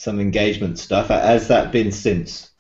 some engagement stuff. Has that been since?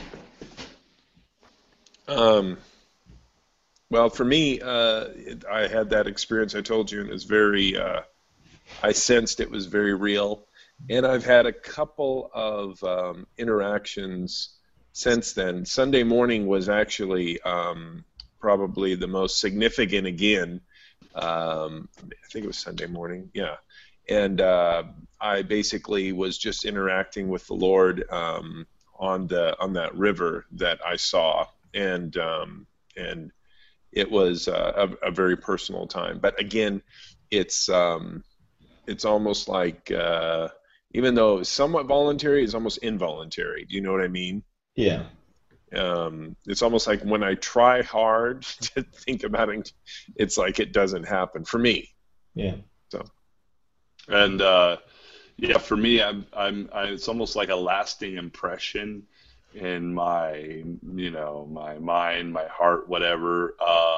Um, well, for me, I had that experience I told you, and it was very. I sensed it was very real, and I've had a couple of interactions since then. Sunday morning was actually probably the most significant again. I think it was Sunday morning, yeah. And I basically was just interacting with the Lord on that river that I saw, and it was a very personal time. But again, it's it's almost like even though it's somewhat voluntary, it's almost involuntary. Do you know what I mean? Yeah. It's almost like when I try hard to think about it, it's like it doesn't happen for me. Yeah. So And yeah, for me, it's almost like a lasting impression in my, my mind, my heart, whatever,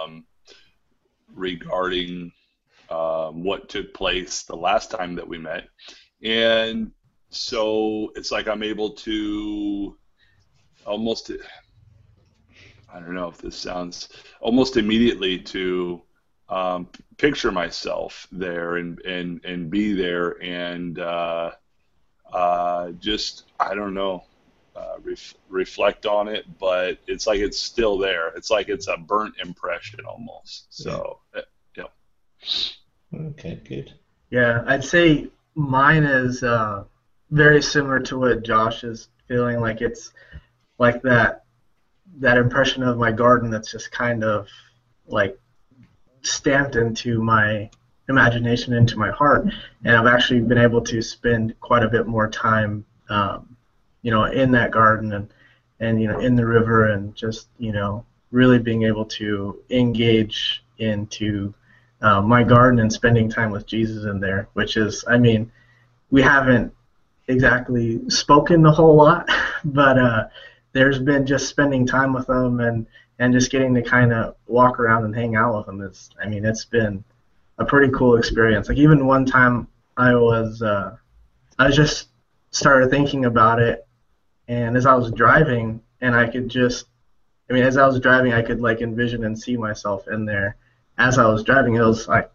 regarding what took place the last time that we met. And so it's like I'm able to almost, I don't know if this sounds, almost immediately to picture myself there and be there and just, I don't know, reflect on it, but it's like it's still there. It's like it's a burnt impression almost. Yeah. So, yeah. Okay, good. Yeah, I'd say mine is very similar to what Josh is feeling. Like it's like that impression of my garden that's just kind of like stamped into my imagination, into my heart, and I've actually been able to spend quite a bit more time, in that garden and in the river, and just really being able to engage into my garden and spending time with Jesus in there, which is, I mean, we haven't exactly spoken a whole lot, but there's been just spending time with him and just getting to kind of walk around and hang out with him. It's been a pretty cool experience. Like even one time I was just started thinking about it, and as I was driving, and as I was driving, I could like envision and see myself in there. As I was driving, it was like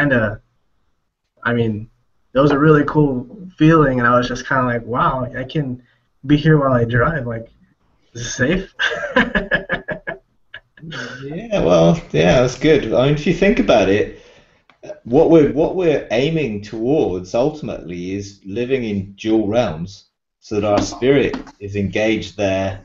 it was a really cool feeling, and I was just kind of like, wow, I can be here while I drive. Like, is it safe? Yeah, well, yeah, that's good. I mean, if you think about it, what we're aiming towards ultimately is living in dual realms, so that our spirit is engaged there,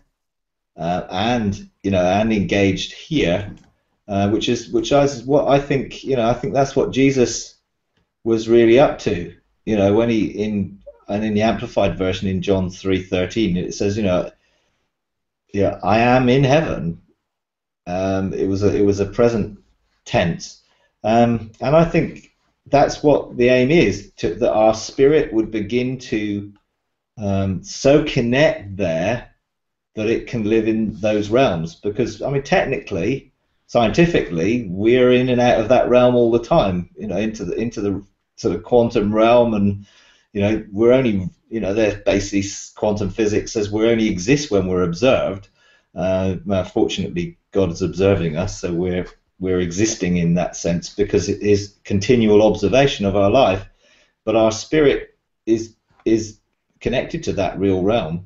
and engaged here, which is what I think. I think that's what Jesus was really up to. When in the Amplified version in John 3:13, it says, yeah, I am in heaven. It was a present tense, and I think that's what the aim is, that our spirit would begin to so connect there that it can live in those realms. Because technically, scientifically, we're in and out of that realm all the time. Into the sort of quantum realm, and we're only there's basically quantum physics says we only exist when we're observed. Fortunately, God is observing us, so we're existing in that sense because it is continual observation of our life. But our spirit is connected to that real realm.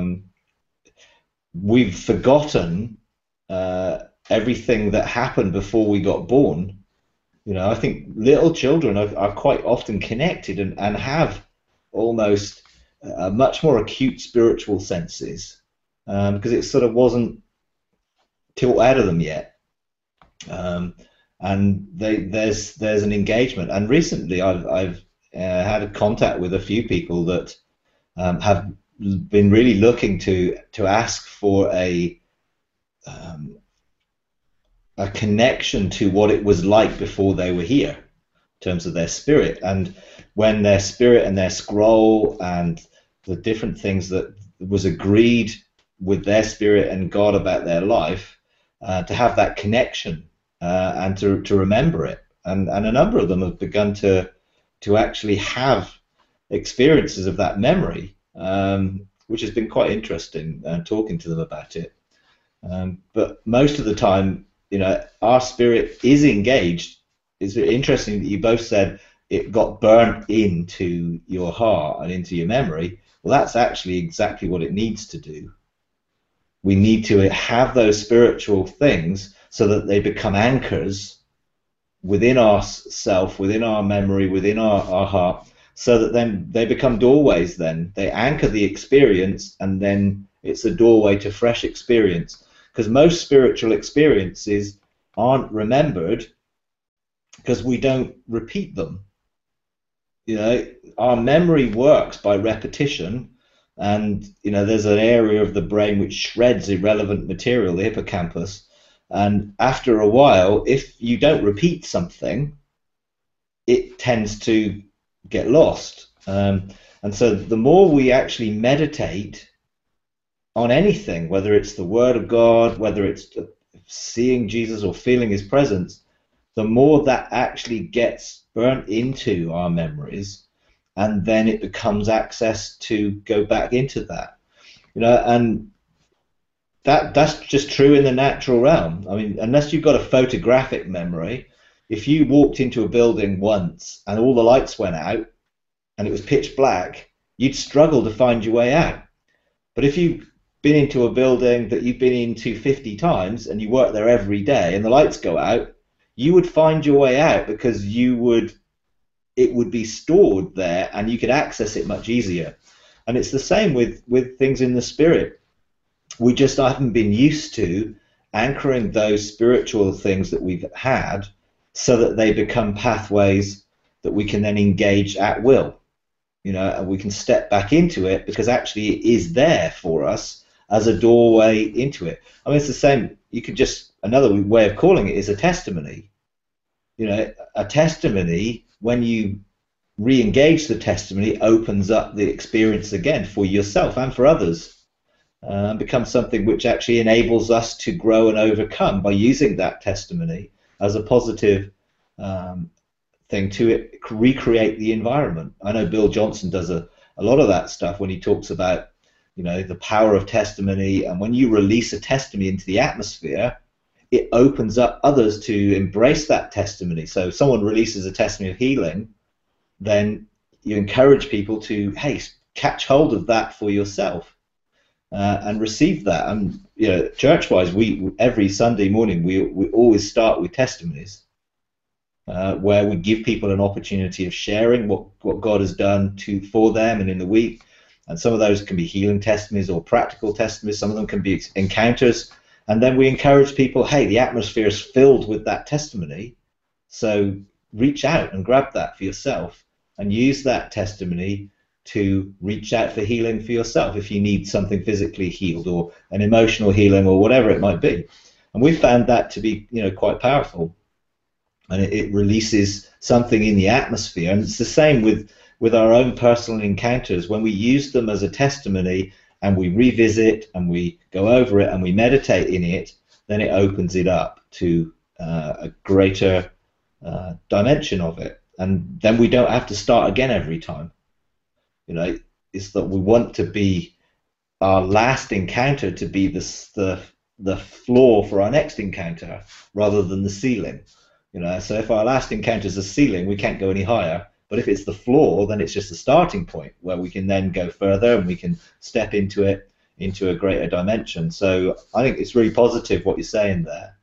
We've forgotten everything that happened before we got born. I think little children are quite often connected and have almost much more acute spiritual senses, because it sort of wasn't taught out of them yet, and there's an engagement. And recently, I've had a contact with a few people that have been really looking to ask for a connection to what it was like before they were here, in terms of their spirit, and when their spirit and their scroll and the different things that was agreed with their spirit and God about their life, to have that connection, and to remember it. And a number of them have begun to actually have experiences of that memory, which has been quite interesting talking to them about it. But most of the time, our spirit is engaged. It's interesting that you both said it got burnt into your heart and into your memory. Well, that's actually exactly what it needs to do. We need to have those spiritual things so that they become anchors within our self, within our memory, within our heart, so that then they become doorways. Then they anchor the experience, and then it's a doorway to fresh experience. Because most spiritual experiences aren't remembered because we don't repeat them. Our memory works by repetition, and there's an area of the brain which shreds irrelevant material, the hippocampus, and after a while, if you don't repeat something, it tends to get lost. And so the more we actually meditate on anything, whether it's the Word of God, whether it's seeing Jesus or feeling His presence, the more that actually gets burnt into our memories, and then it becomes access to go back into that. And that's just true in the natural realm. I mean, unless you've got a photographic memory, if you walked into a building once and all the lights went out and it was pitch black, you'd struggle to find your way out. But if you've been into a building that you've been into 50 times and you work there every day and the lights go out, you would find your way out because it would be stored there and you could access it much easier. And it's the same with things in the spirit. We just haven't been used to anchoring those spiritual things that we've had so that they become pathways that we can then engage at will, and we can step back into it because actually it is there for us as a doorway into it. I mean, it's the same. You could another way of calling it is a testimony. A testimony, when you re-engage the testimony, opens up the experience again for yourself and for others. Becomes something which actually enables us to grow and overcome by using that testimony as a positive thing to recreate the environment. I know Bill Johnson does a lot of that stuff when he talks about the power of testimony, and when you release a testimony into the atmosphere, it opens up others to embrace that testimony. So if someone releases a testimony of healing, then you encourage people to, hey, catch hold of that for yourself. And receive that. And church-wise, we every Sunday morning we always start with testimonies, where we give people an opportunity of sharing what God has done for them and in the week. And some of those can be healing testimonies or practical testimonies. Some of them can be encounters. And then we encourage people, hey, the atmosphere is filled with that testimony, so reach out and grab that for yourself and use that testimony to reach out for healing for yourself if you need something physically healed or an emotional healing or whatever it might be. And we found that to be quite powerful, and it releases something in the atmosphere. And it's the same with our own personal encounters. When we use them as a testimony and we revisit and we go over it and we meditate in it, then it opens it up to a greater dimension of it, and then we don't have to start again every time. Is that we want to be our last encounter to be the floor for our next encounter rather than the ceiling. So if our last encounter is the ceiling, we can't go any higher. But if it's the floor, then it's just a starting point where we can then go further and we can step into a greater dimension. So I think it's really positive what you're saying there.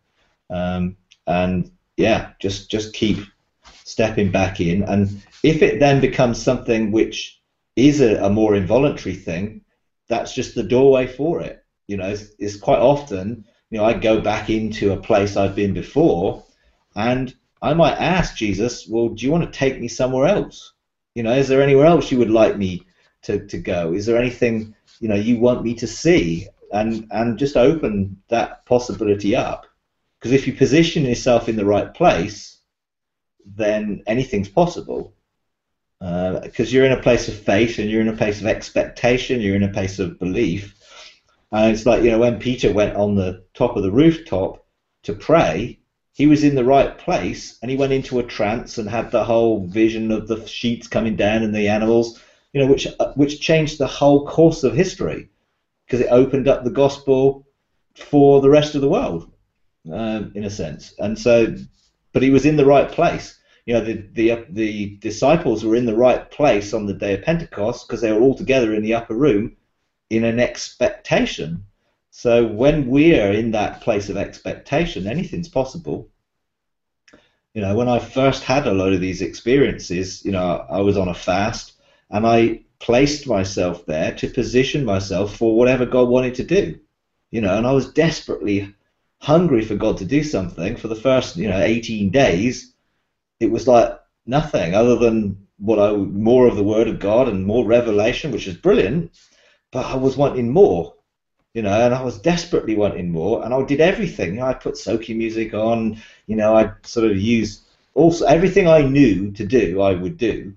And yeah, just keep stepping back in. And if it then becomes something which is a more involuntary thing, that's just the doorway for it. It's quite often, I go back into a place I've been before, and I might ask Jesus, well, do you want to take me somewhere else? Is there anywhere else you would like me to go? Is there anything, you want me to see? And just open that possibility up. Because if you position yourself in the right place, then anything's possible. Because you're in a place of faith and you're in a place of expectation, you're in a place of belief. And it's like, when Peter went on the top of the rooftop to pray, he was in the right place and he went into a trance and had the whole vision of the sheets coming down and the animals. which changed the whole course of history because it opened up the gospel for the rest of the world, in a sense. And so, but he was in the right place. The disciples were in the right place on the day of Pentecost because they were all together in the upper room in an expectation. So when we're in that place of expectation, anything's possible. When I first had a lot of these experiences, I was on a fast and I placed myself there to position myself for whatever God wanted to do, and I was desperately hungry for God to do something. For the first, 18 days, it was like nothing other than more of the Word of God and more revelation, which is brilliant, but I was wanting more. And I was desperately wanting more, and I did everything. I put soaking music on, I sort of used also everything I knew to do, I would do.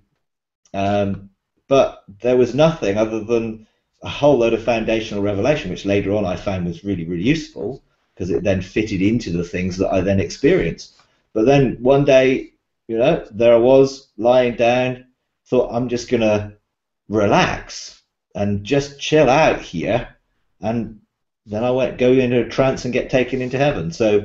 But there was nothing other than a whole load of foundational revelation, which later on I found was really, really useful because it then fitted into the things that I then experienced. But then one day, there I was lying down, thought I'm just going to relax and just chill out here. And then I go into a trance and get taken into heaven. So,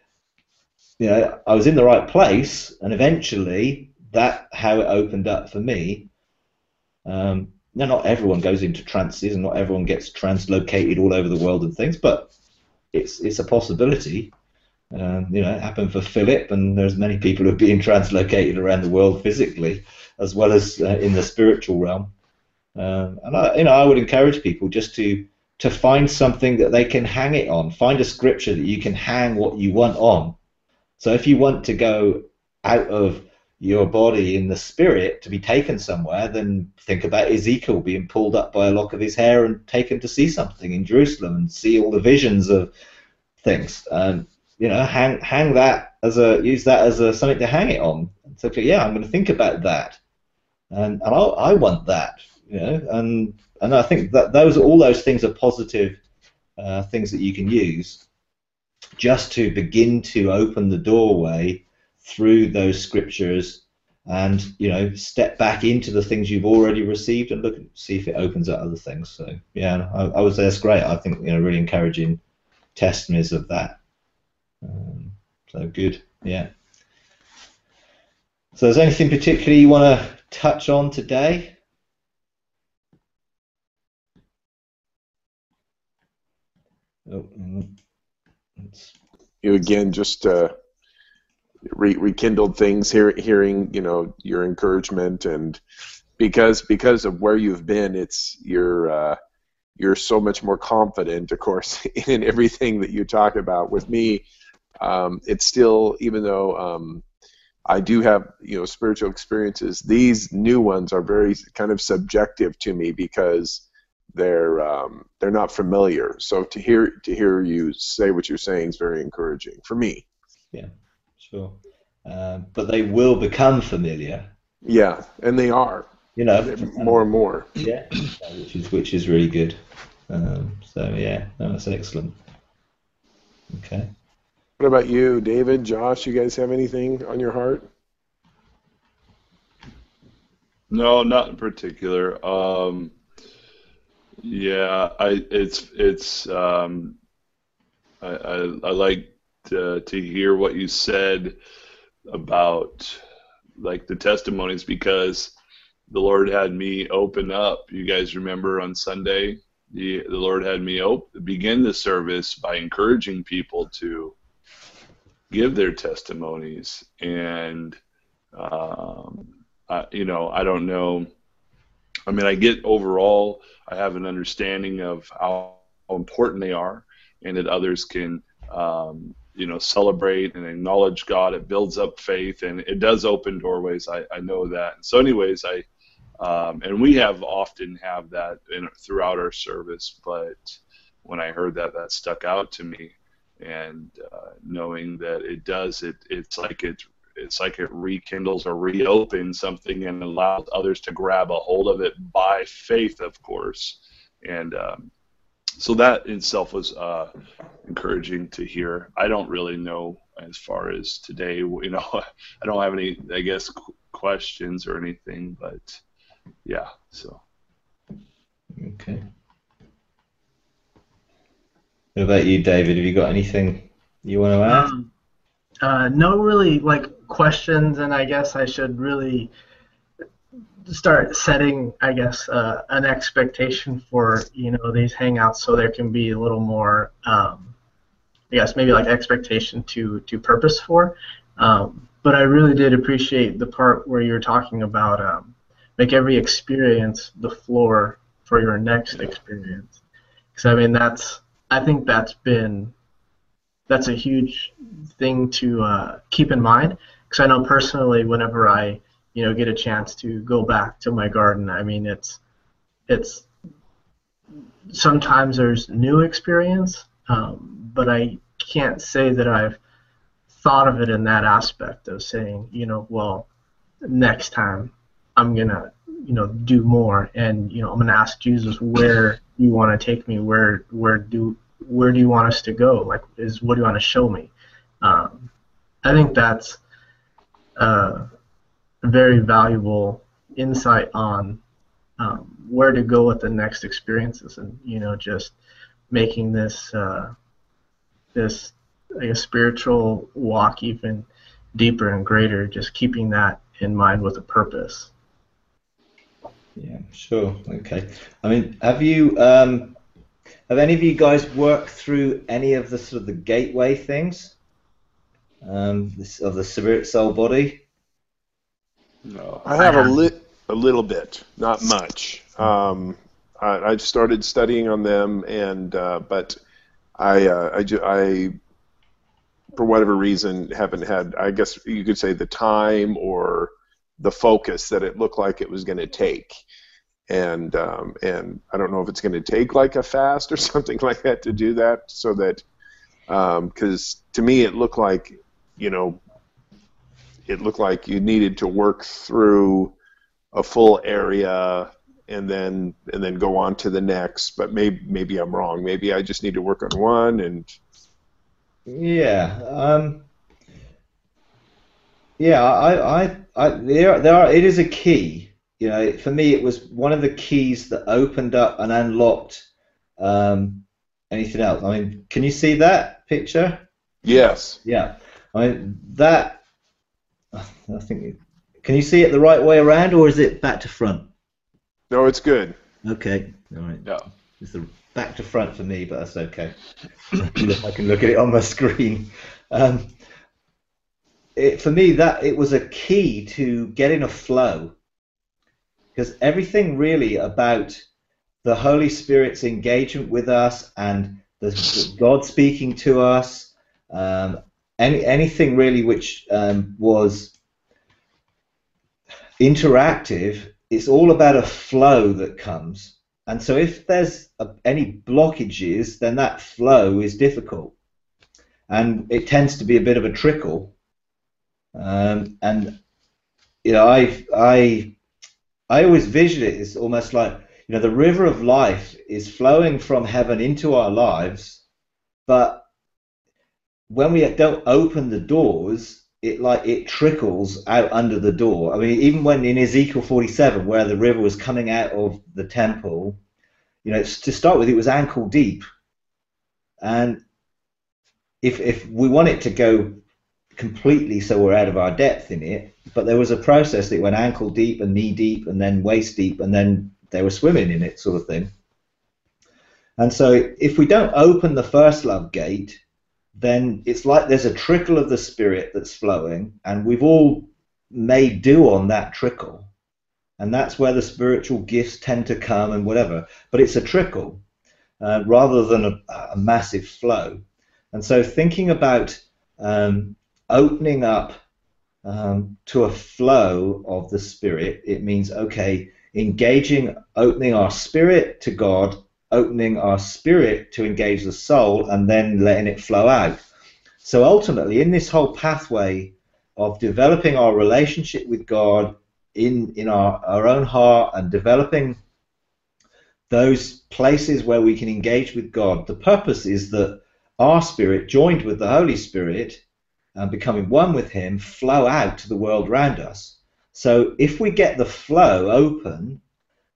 I was in the right place, and eventually that's how it opened up for me. Now, not everyone goes into trances, and not everyone gets translocated all over the world and things, but it's a possibility. It happened for Philip, and there's many people who are being translocated around the world physically, as well as in the spiritual realm. And I would encourage people just to find something that they can hang it on. Find a scripture that you can hang what you want on. So if you want to go out of your body in the spirit to be taken somewhere, then think about Ezekiel being pulled up by a lock of his hair and taken to see something in Jerusalem and see all the visions of things. Hang that use that as something to hang it on. So yeah, I'm going to think about that, and I want that, and I think that all those things are positive things that you can use just to begin to open the doorway through those scriptures, and step back into the things you've already received and see if it opens up other things. So yeah, I would say that's great. I think really encouraging testimonies of that. So good, yeah. So is there anything particularly you want to touch on today? You again just rekindled things, hearing your encouragement, and because of where you've been, you're so much more confident, of course, in everything that you talk about. With me, it's still, even though I do have spiritual experiences, these new ones are very kind of subjective to me because they're not familiar. So to hear you say what you're saying is very encouraging for me. Yeah, sure. But they will become familiar. Yeah, and they are. More and more. Yeah, which is really good. So yeah, that's excellent. Okay. What about you, David, Josh? You guys have anything on your heart? No, not in particular. Yeah, I like to hear what you said about like the testimonies, because the Lord had me open up. You guys remember on Sunday, the Lord had me begin the service by encouraging people to give their testimonies, and I don't know. I mean, I get overall, I have an understanding of how important they are, and that others can, celebrate and acknowledge God. It builds up faith, and it does open doorways. I know that. And so, anyways, and we often have that throughout our service. But when I heard that stuck out to me, and knowing that it does, it's like it rekindles or reopens something and allows others to grab a hold of it by faith, of course. And so that in itself was encouraging to hear. I don't really know as far as today, I don't have any, I guess, questions or anything, but yeah. So Okay. What about you, David? Have you got anything you want to add? No really like questions, and I guess I should really start setting, I guess, an expectation for these hangouts, so there can be a little more, I guess maybe like expectation to purpose for. But I really did appreciate the part where you were talking about make every experience the floor for your next experience. Because I mean I think that's a huge thing to keep in mind. Because I know personally, whenever I get a chance to go back to my garden, I mean it's sometimes there's new experience, but I can't say that I've thought of it in that aspect of saying, well, next time I'm gonna, do more, and I'm gonna ask Jesus, where you want to take me, where do you want us to go? Like, what do you want to show me? I think that's a very valuable insight on where to go with the next experiences, and just making this this like a spiritual walk even deeper and greater, just keeping that in mind with a purpose. Yeah, sure. Okay. I mean, have any of you guys worked through any of the sort of the gateway things of the spirit, soul, body? no. I have a little bit, not much. I've started studying on them, and but I for whatever reason haven't had, I guess you could say, the time or the focus that it looked like it was going to take. And I don't know if it's going to take like a fast or something like that to do that, so that because to me it looked like you needed to work through a full area and then go on to the next. But maybe I'm wrong. Maybe I just need to work on one. And Yeah. Yeah. There are. It is a key. For me, it was one of the keys that opened up and unlocked anything else. I mean, can you see that picture? yes. Yeah. I mean, that, I think, can you see it the right way around, or is it back to front? No, it's good. Okay. All right. Yeah. It's the back to front for me, but that's okay. I can look at it on my screen. For me, that it was a key to getting a flow. Because everything really about the Holy Spirit's engagement with us and the God speaking to us, anything really which was interactive, it's all about a flow that comes. And so if there's any blockages, then that flow is difficult. And it tends to be a bit of a trickle. I always vision it as almost like, the river of life is flowing from heaven into our lives, but when we don't open the doors, it trickles out under the door. I mean, even when in Ezekiel 47, where the river was coming out of the temple, to start with, it was ankle deep, and if we want it to go completely so we're out of our depth in it, but there was a process that went ankle deep and knee deep and then waist deep, and then they were swimming in it, sort of thing. And so if we don't open the first love gate, then it's like there's a trickle of the Spirit that's flowing, and we've all made do on that trickle, and that's where the spiritual gifts tend to come and whatever, but it's a trickle rather than a massive flow. And so thinking about opening up to a flow of the Spirit, it means, okay, opening our spirit to God, opening our spirit to engage the soul, and then letting it flow out. So ultimately, in this whole pathway of developing our relationship with God in our own heart and developing those places where we can engage with God, the purpose is that our spirit, joined with the Holy Spirit, and becoming one with Him, flow out to the world around us. So if we get the flow open,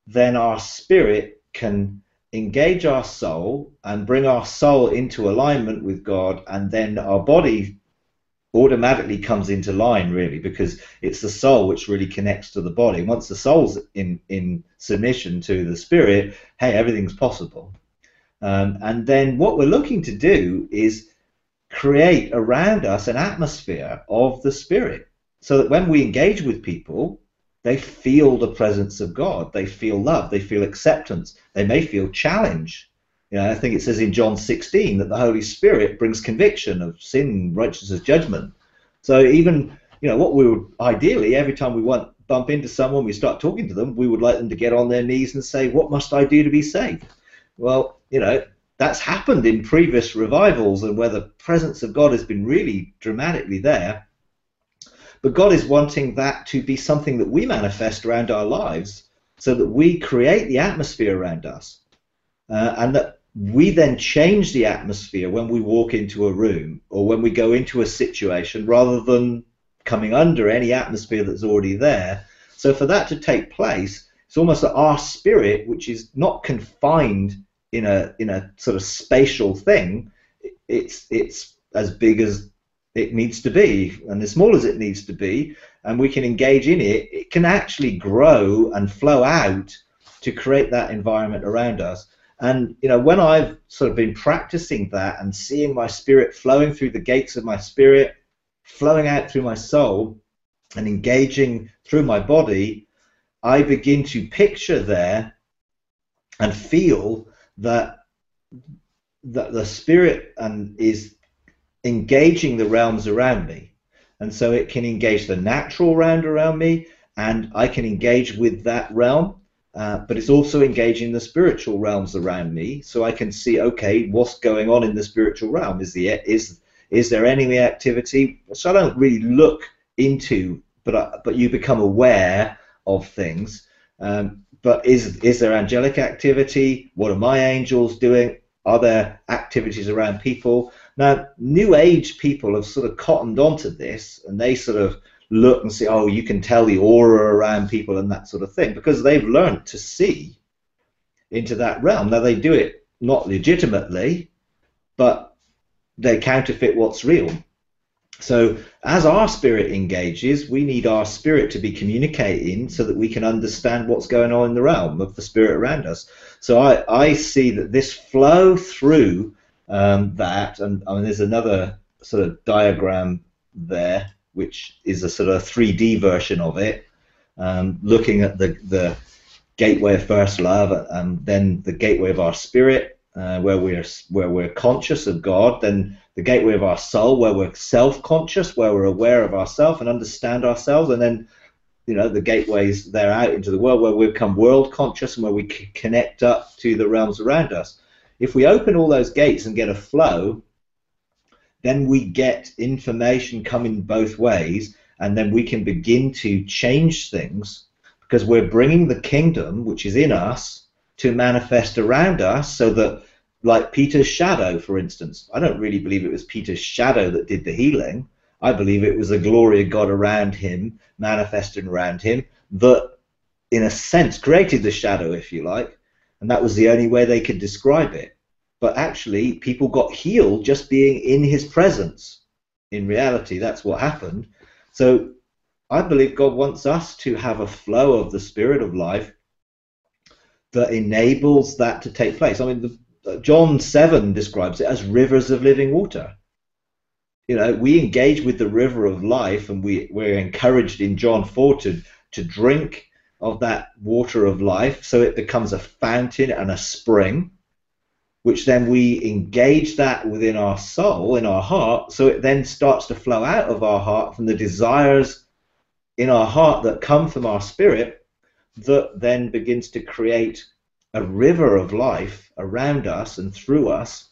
then our spirit can engage our soul and bring our soul into alignment with God, and then our body automatically comes into line, really, because it's the soul which really connects to the body. Once the soul's in submission to the spirit, hey, everything's possible. And then what we're looking to do is create around us an atmosphere of the spirit, so that when we engage with people, they feel the presence of God, they feel love, they feel acceptance, they may feel challenge. You know, I think it says in John 16 that the Holy Spirit brings conviction of sin, righteousness, judgment. So even, you know, what we would ideally, every time we bump into someone, we start talking to them, we would like them to get on their knees and say, what must I do to be saved? Well, you know, that's happened in previous revivals, and where the presence of God has been really dramatically there. But God is wanting that to be something that we manifest around our lives, so that we create the atmosphere around us, and that we then change the atmosphere when we walk into a room or when we go into a situation, rather than coming under any atmosphere that's already there. So for that to take place, it's almost that our spirit, which is not confined in a sort of spatial thing, it's as big as it needs to be and as small as it needs to be, and we can engage in it. It can actually grow and flow out to create that environment around us. And you know, when I've sort of been practicing that and seeing my spirit flowing through the gates of my spirit, flowing out through my soul and engaging through my body, I begin to picture there and feel that the spirit is engaging the realms around me, and so it can engage the natural realm around me, and I can engage with that realm, but it's also engaging the spiritual realms around me, so I can see, okay, what's going on in the spiritual realm? Is there enemy activity? So I don't really look into, but you become aware of things. But is there angelic activity? What are my angels doing? Are there activities around people? Now, New Age people have sort of cottoned onto this, and they sort of look and say, oh, you can tell the aura around people and that sort of thing, because they've learned to see into that realm. Now, they do it not legitimately, but they counterfeit what's real. So as our spirit engages, we need our spirit to be communicating so that we can understand what's going on in the realm of the spirit around us. So I see that this flow through that, and I mean, there's another sort of diagram there, which is a sort of 3D version of it, looking at the gateway of first love, and then the gateway of our spirit, where we're conscious of God, then the gateway of our soul, where we're self-conscious, where we're aware of ourselves and understand ourselves, and then, you know, the gateways there out into the world, where we become world conscious and where we connect up to the realms around us. If we open all those gates and get a flow, then we get information coming both ways, and then we can begin to change things, because we're bringing the kingdom, which is in us, to manifest around us, so that, like Peter's shadow, for instance, I don't really believe it was Peter's shadow that did the healing. I believe it was the glory of God around him, manifesting around him, that in a sense created the shadow, if you like, and that was the only way they could describe it. But actually, people got healed just being in his presence. In reality, that's what happened. So I believe God wants us to have a flow of the spirit of life that enables that to take place. I mean, John 7 describes it as rivers of living water. You know, we engage with the river of life, and we're encouraged in John 4 to drink of that water of life, so it becomes a fountain and a spring, which then we engage that within our soul, in our heart, so it then starts to flow out of our heart from the desires in our heart that come from our spirit, that then begins to create a river of life around us and through us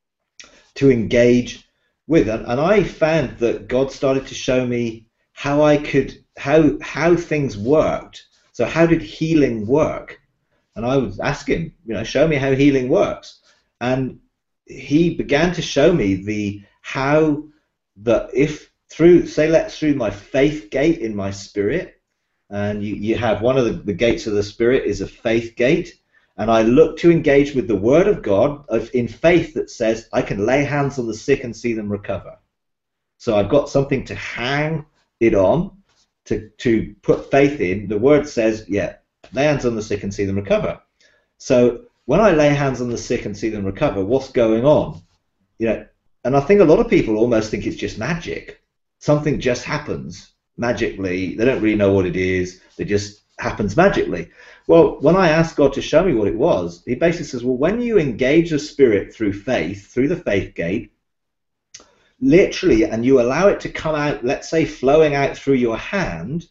to engage with. And I found that God started to show me how I could, how things worked. So how did healing work? And I would ask him, you know, show me how healing works. And he began to show me if through, say, let's through my faith gate in my spirit, and you have one of the gates of the Spirit is a faith gate, and I look to engage with the Word of God in faith that says I can lay hands on the sick and see them recover. So I've got something to hang it on, to put faith in. The Word says, yeah, lay hands on the sick and see them recover. So when I lay hands on the sick and see them recover, what's going on? And I think a lot of people almost think it's just magic. Something just happens magically. They don't really know what it is. It just happens magically. Well, when I asked God to show me what it was, he basically says, well, when you engage the Spirit through faith, through the faith gate, literally, and you allow it to come out, let's say flowing out through your hand,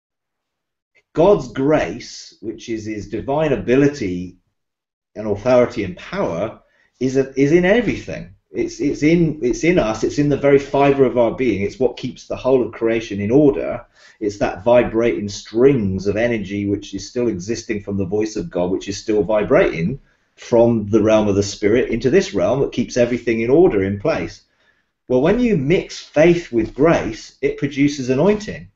God's grace, which is his divine ability and authority and power, is in everything. It's in us. It's in the very fiber of our being. It's what keeps the whole of creation in order. It's that vibrating strings of energy which is still existing from the voice of God, which is still vibrating from the realm of the Spirit into this realm that keeps everything in order, in place. Well, when you mix faith with grace, it produces anointing.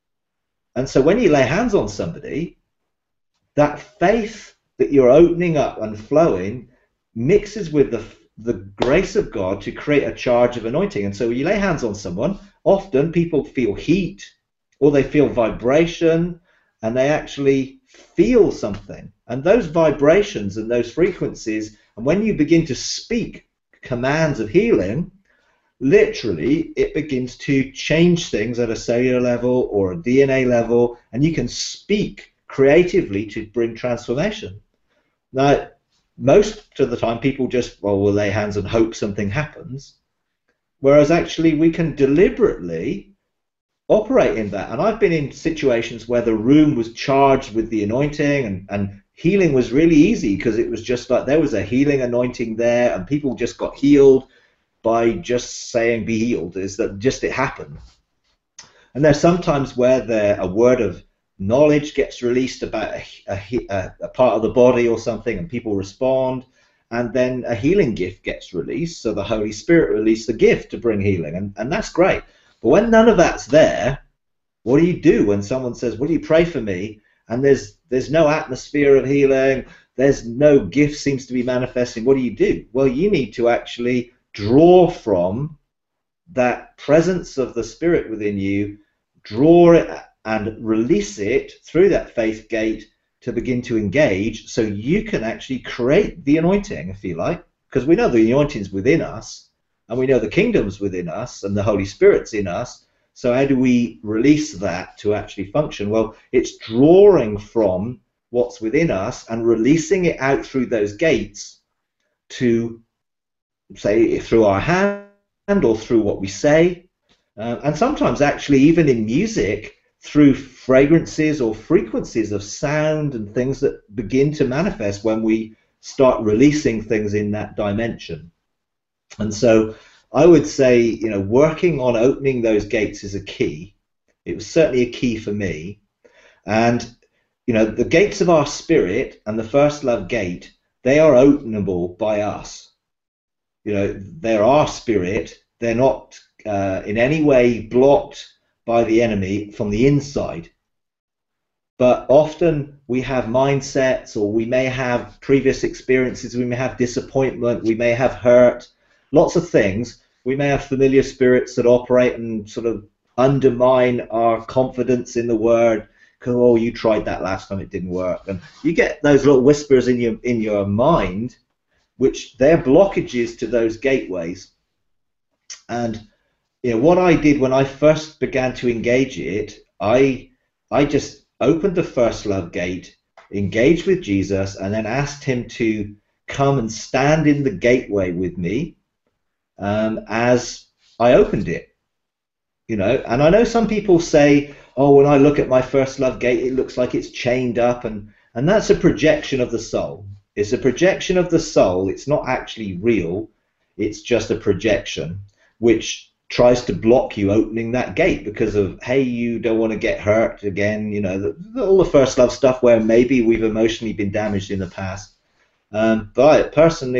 And so when you lay hands on somebody, that faith that you're opening up and flowing mixes with the grace of God to create a charge of anointing. And so when you lay hands on someone, often people feel heat or they feel vibration, and they actually feel something. And those vibrations and those frequencies, and when you begin to speak commands of healing, literally it begins to change things at a cellular level or a DNA level, and you can speak creatively to bring transformation. Now, most of the time people just, will lay hands and hope something happens, whereas actually we can deliberately operate in that. And I've been in situations where the room was charged with the anointing, and healing was really easy because it was just like there was a healing anointing there, and people just got healed by just saying be healed. Is that just it happened. And there's sometimes where a word of knowledge gets released about a part of the body or something, and people respond, and then a healing gift gets released, so the Holy Spirit released the gift to bring healing, and that's great. But when none of that's there, what do you do when someone says, will you pray for me, and there's no atmosphere of healing, there's no gift seems to be manifesting? What do you do? Well, you need to actually draw from that presence of the Spirit within you, draw it and release it through that faith gate to begin to engage, so you can actually create the anointing, if you like, because we know the anointing's within us, and we know the kingdom's within us, and the Holy Spirit's in us. So how do we release that to actually function? Well, it's drawing from what's within us and releasing it out through those gates to, say, through our hand or through what we say, and sometimes actually even in music, through fragrances or frequencies of sound and things that begin to manifest when we start releasing things in that dimension. And so I would say, working on opening those gates is a key. It was certainly a key for me. And, the gates of our spirit and the first love gate, they are openable by us. They're our spirit. They're not in any way blocked by the enemy from the inside. But often we have mindsets, or we may have previous experiences, we may have disappointment, we may have hurt, lots of things. We may have familiar spirits that operate and sort of undermine our confidence in the word. Oh, you tried that last time, it didn't work. And you get those little whispers in your mind, which they're blockages to those gateways. And what I did when I first began to engage it, I just opened the first love gate, engaged with Jesus, and then asked him to come and stand in the gateway with me as I opened it. And I know some people say, oh, when I look at my first love gate, it looks like it's chained up, and that's a projection of the soul. It's a projection of the soul. It's not actually real. It's just a projection, which tries to block you opening that gate because of, hey, you don't want to get hurt again, all the first love stuff where maybe we've emotionally been damaged in the past. But personally,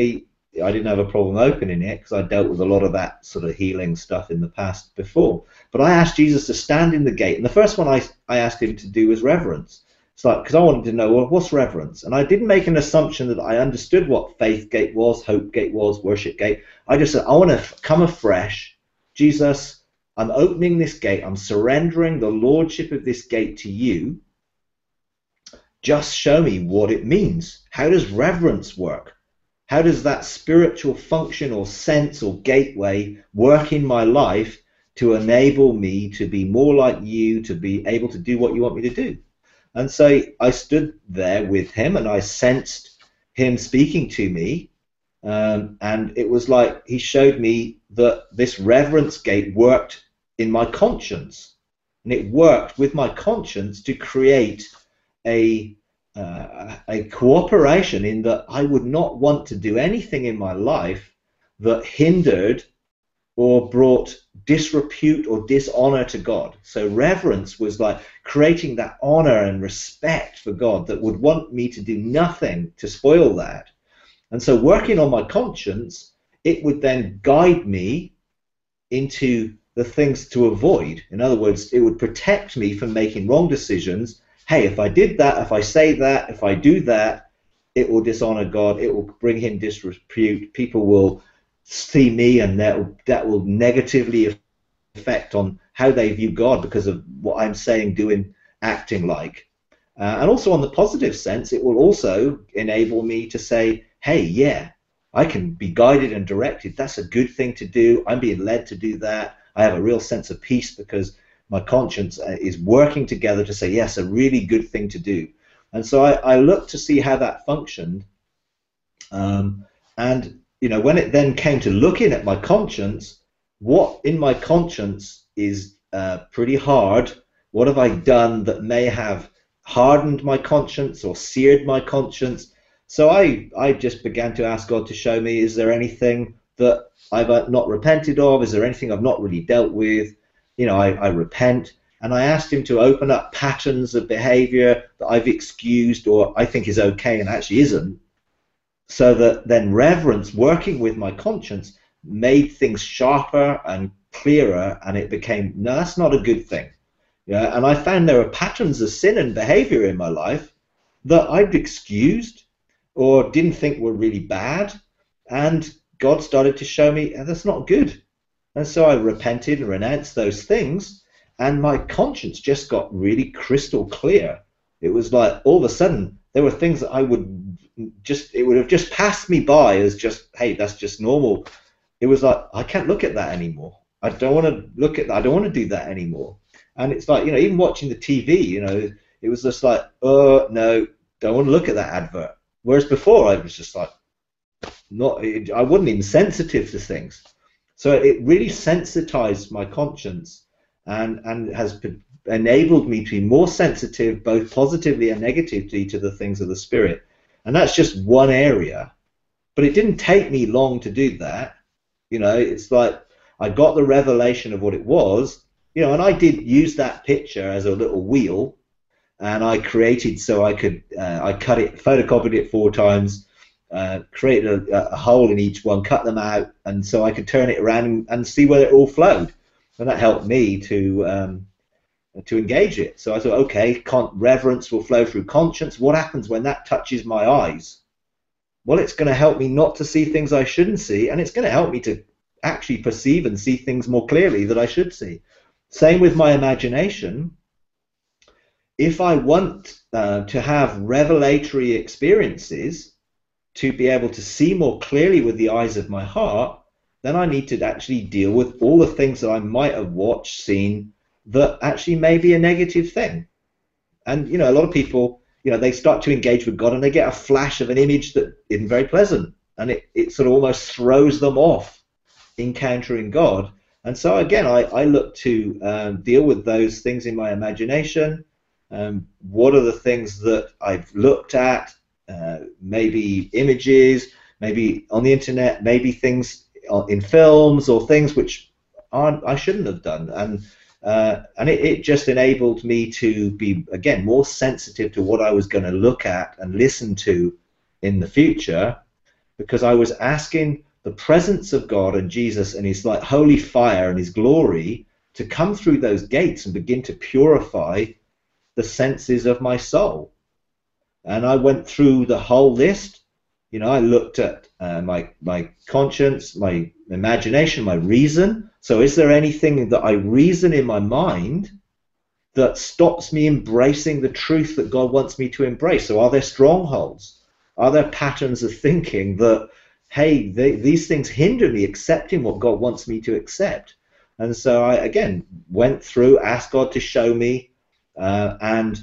I didn't have a problem opening it because I dealt with a lot of that sort of healing stuff in the past before. But I asked Jesus to stand in the gate, and the first one I asked him to do was reverence. It's like, because I wanted to know, well, what's reverence? And I didn't make an assumption that I understood what faith gate was, hope gate was, worship gate. I just said, I want to come afresh. Jesus, I'm opening this gate. I'm surrendering the lordship of this gate to you. Just show me what it means. How does reverence work? How does that spiritual function or sense or gateway work in my life to enable me to be more like you, to be able to do what you want me to do? And so I stood there with him, and I sensed him speaking to me, and it was like he showed me that this reverence gate worked in my conscience, and it worked with my conscience to create a cooperation in that I would not want to do anything in my life that hindered or brought disrepute or dishonor to God. So reverence was like creating that honor and respect for God that would want me to do nothing to spoil that. And so working on my conscience, it would then guide me into the things to avoid. In other words, it would protect me from making wrong decisions. Hey, if I did that, if I say that, if I do that, it will dishonor God, it will bring him disrepute, people will see me, and that will negatively affect on how they view God because of what I'm saying, doing, acting like. And also on the positive sense, it will also enable me to say, hey, yeah, I can be guided and directed. That's a good thing to do. I'm being led to do that. I have a real sense of peace because my conscience is working together to say, yes, a really good thing to do. And so I looked to see how that functioned. And, you know, when it then came to looking at my conscience, what in my conscience is pretty hard? What have I done that may have hardened my conscience or seared my conscience? So I just began to ask God to show me, is there anything that I've not repented of? Is there anything I've not really dealt with? You know, I repent. And I asked him to open up patterns of behavior that I've excused or I think is okay and actually isn't, so that then reverence, working with my conscience, made things sharper and clearer, and it became, no, that's not a good thing. Yeah, and I found there are patterns of sin and behavior in my life that I'd excused or didn't think were really bad, and God started to show me, that's not good. And so I repented and renounced those things, and my conscience just got really crystal clear. It was like all of a sudden there were things that it would have just passed me by as just, hey, that's just normal. It was like, I can't look at that anymore. I don't want to look at that. I don't want to do that anymore. And it's like, you know, even watching the TV, you know, it was just like, oh, no, don't want to look at that advert. Whereas before I was just like, I wasn't even sensitive to things. So it really sensitized my conscience and has enabled me to be more sensitive, both positively and negatively, to the things of the Spirit. And that's just one area. But it didn't take me long to do that. You know, it's like I got the revelation of what it was, you know, and I did use that picture as a little wheel, and I created so I could, I cut it, photocopied it 4 times, created a hole in each one, cut them out, and so I could turn it around and see where it all flowed. And that helped me to engage it. So I thought, okay, reverence will flow through conscience. What happens when that touches my eyes? Well, it's going to help me not to see things I shouldn't see, and it's going to help me to actually perceive and see things more clearly that I should see. Same with my imagination. If I want to have revelatory experiences, to be able to see more clearly with the eyes of my heart, then I need to actually deal with all the things that I might have watched, seen, that actually may be a negative thing. And, you know, a lot of people, you know, they start to engage with God and they get a flash of an image that isn't very pleasant, and it sort of almost throws them off encountering God. And so again, I look to deal with those things in my imagination. What are the things that I've looked at, maybe images, maybe on the internet, maybe things in films or things which I shouldn't have done. And it just enabled me to be, again, more sensitive to what I was going to look at and listen to in the future. because I was asking the presence of God and Jesus and his like holy fire and his glory to come through those gates and begin to purify the senses of my soul. And I went through the whole list. You know, I looked at my conscience, my imagination, my reason. So is there anything that I reason in my mind that stops me embracing the truth that God wants me to embrace? So are there strongholds? Are there patterns of thinking that, hey, these things hinder me accepting what God wants me to accept? And so I, again, went through, asked God to show me, and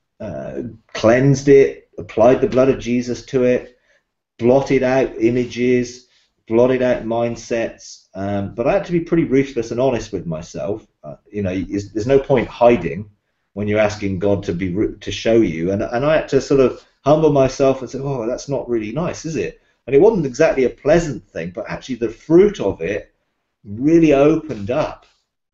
cleansed it, applied the blood of Jesus to it, blotted out images, blotted out mindsets. But I had to be pretty ruthless and honest with myself. You know, there's no point hiding when you're asking God to show you. And I had to sort of humble myself and say, oh, that's not really nice, is it? And it wasn't exactly a pleasant thing, but actually the fruit of it really opened up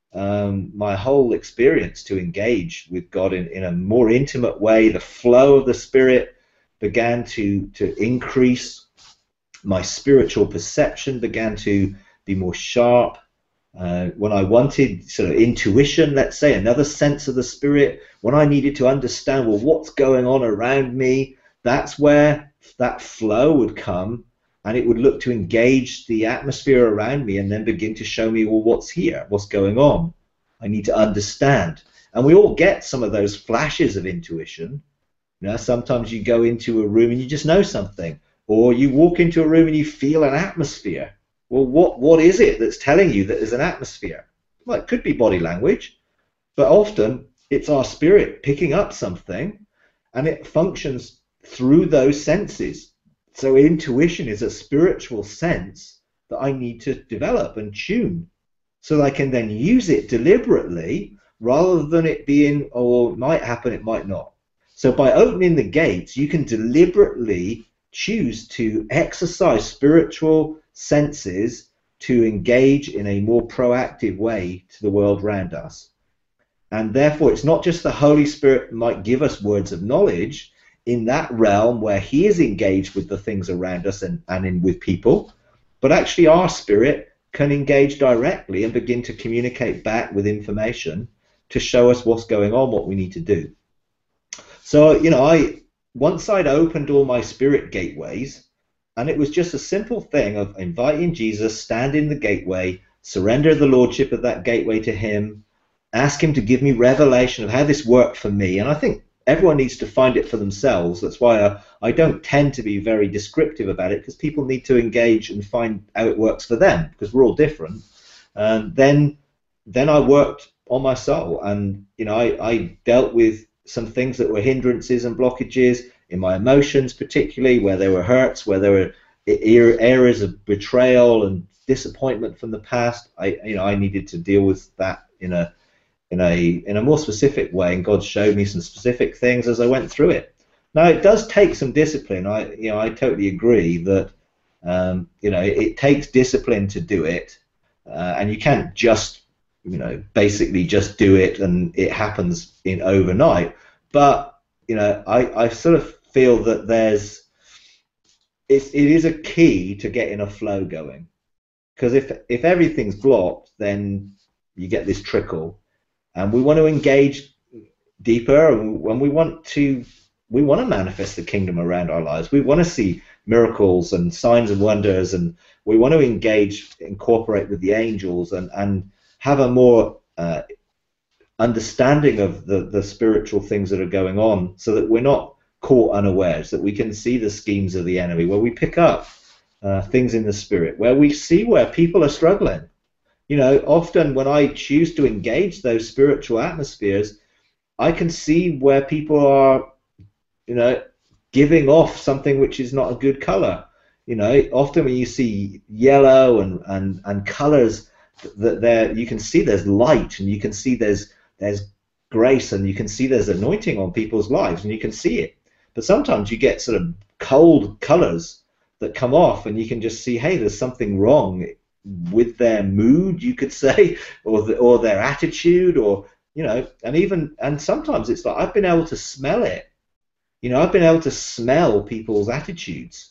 my whole experience to engage with God in a more intimate way. The flow of the Spirit began to increase. My spiritual perception began to be more sharp. When I wanted sort of intuition, let's say, another sense of the Spirit, when I needed to understand, well, what's going on around me, that's where that flow would come, and it would look to engage the atmosphere around me and then begin to show me, well, what's here, what's going on. I need to understand. And we all get some of those flashes of intuition. You know, sometimes you go into a room and you just know something, or you walk into a room and you feel an atmosphere. Well, what is it that's telling you that there's an atmosphere? Well, it could be body language, but often it's our spirit picking up something, and it functions through those senses. So intuition is a spiritual sense that I need to develop and tune so that I can then use it deliberately rather than it being, oh, it might happen, it might not. So by opening the gates, you can deliberately choose to exercise spiritual senses to engage in a more proactive way to the world around us. And therefore, it's not just the Holy Spirit might give us words of knowledge in that realm where he is engaged with the things around us and with people, but actually our spirit can engage directly and begin to communicate back with information to show us what's going on, what we need to do. So, you know, once I'd opened all my spirit gateways, and it was just a simple thing of inviting Jesus, stand in the gateway, surrender the lordship of that gateway to him, ask him to give me revelation of how this worked for me. And I think everyone needs to find it for themselves. That's why I don't tend to be very descriptive about it, because people need to engage and find how it works for them, because we're all different. And then I worked on my soul, and you know, I dealt with some things that were hindrances and blockages in my emotions, particularly where there were hurts, where there were areas of betrayal and disappointment from the past. I needed to deal with that in a more specific way, and God showed me some specific things as I went through it. Now, it does take some discipline. I totally agree that it takes discipline to do it, and you can't just basically just do it and it happens in overnight. But I sort of feel that it is a key to getting a flow going, because if everything's blocked, then you get this trickle. And we want to engage deeper, and when we want to manifest the kingdom around our lives. We want to see miracles and signs and wonders, and we want to incorporate with the angels and have a more understanding of the spiritual things that are going on, so that we're not caught unawares, that we can see the schemes of the enemy, where we pick up things in the spirit, where we see where people are struggling. Often when I choose to engage those spiritual atmospheres, I can see where people are, giving off something which is not a good color. Often when you see yellow and colors, that you can see there's light, and you can see there's grace, and you can see there's anointing on people's lives, and you can see it. But sometimes you get sort of cold colors that come off, and you can just see, hey, there's something wrong with their mood, you could say, or their attitude, or and sometimes it's like I've been able to smell it. I've been able to smell people's attitudes.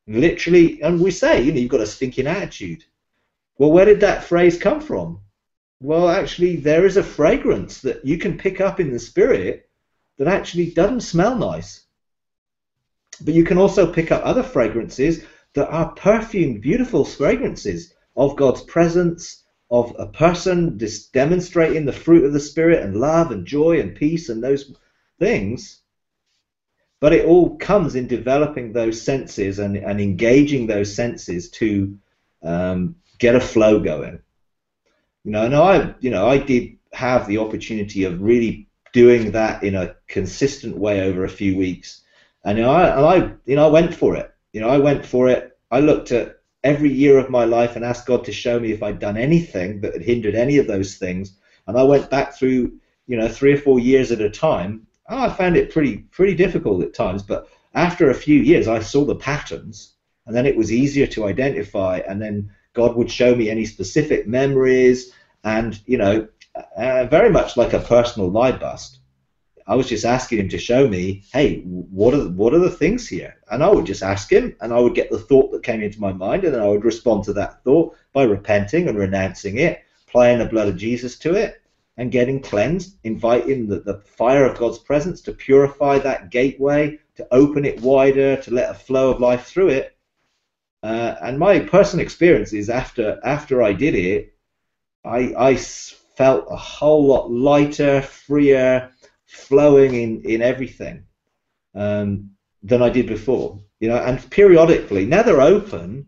Literally, and we say, you've got a stinking attitude. Well, where did that phrase come from? Well, actually, there is a fragrance that you can pick up in the spirit that actually doesn't smell nice. But you can also pick up other fragrances that are perfumed, beautiful fragrances of God's presence, of a person demonstrating the fruit of the Spirit and love and joy and peace and those things. But it all comes in developing those senses and engaging those senses to get a flow going. And I did have the opportunity of really doing that in a consistent way over a few weeks, and I went for it. I looked at every year of my life and asked God to show me if I'd done anything that had hindered any of those things. And I went back through 3 or 4 years at a time. I found it pretty difficult at times, but after a few years I saw the patterns, and then it was easier to identify, and then God would show me any specific memories, and very much like a personal light bust. I was just asking him to show me, hey, what are the things here? And I would just ask him, and I would get the thought that came into my mind, and then I would respond to that thought by repenting and renouncing it, applying the blood of Jesus to it, and getting cleansed, inviting the fire of God's presence to purify that gateway, to open it wider, to let a flow of life through it. And my personal experience is after I did it, I felt a whole lot lighter, freer, flowing in everything than I did before. And periodically, now they're open.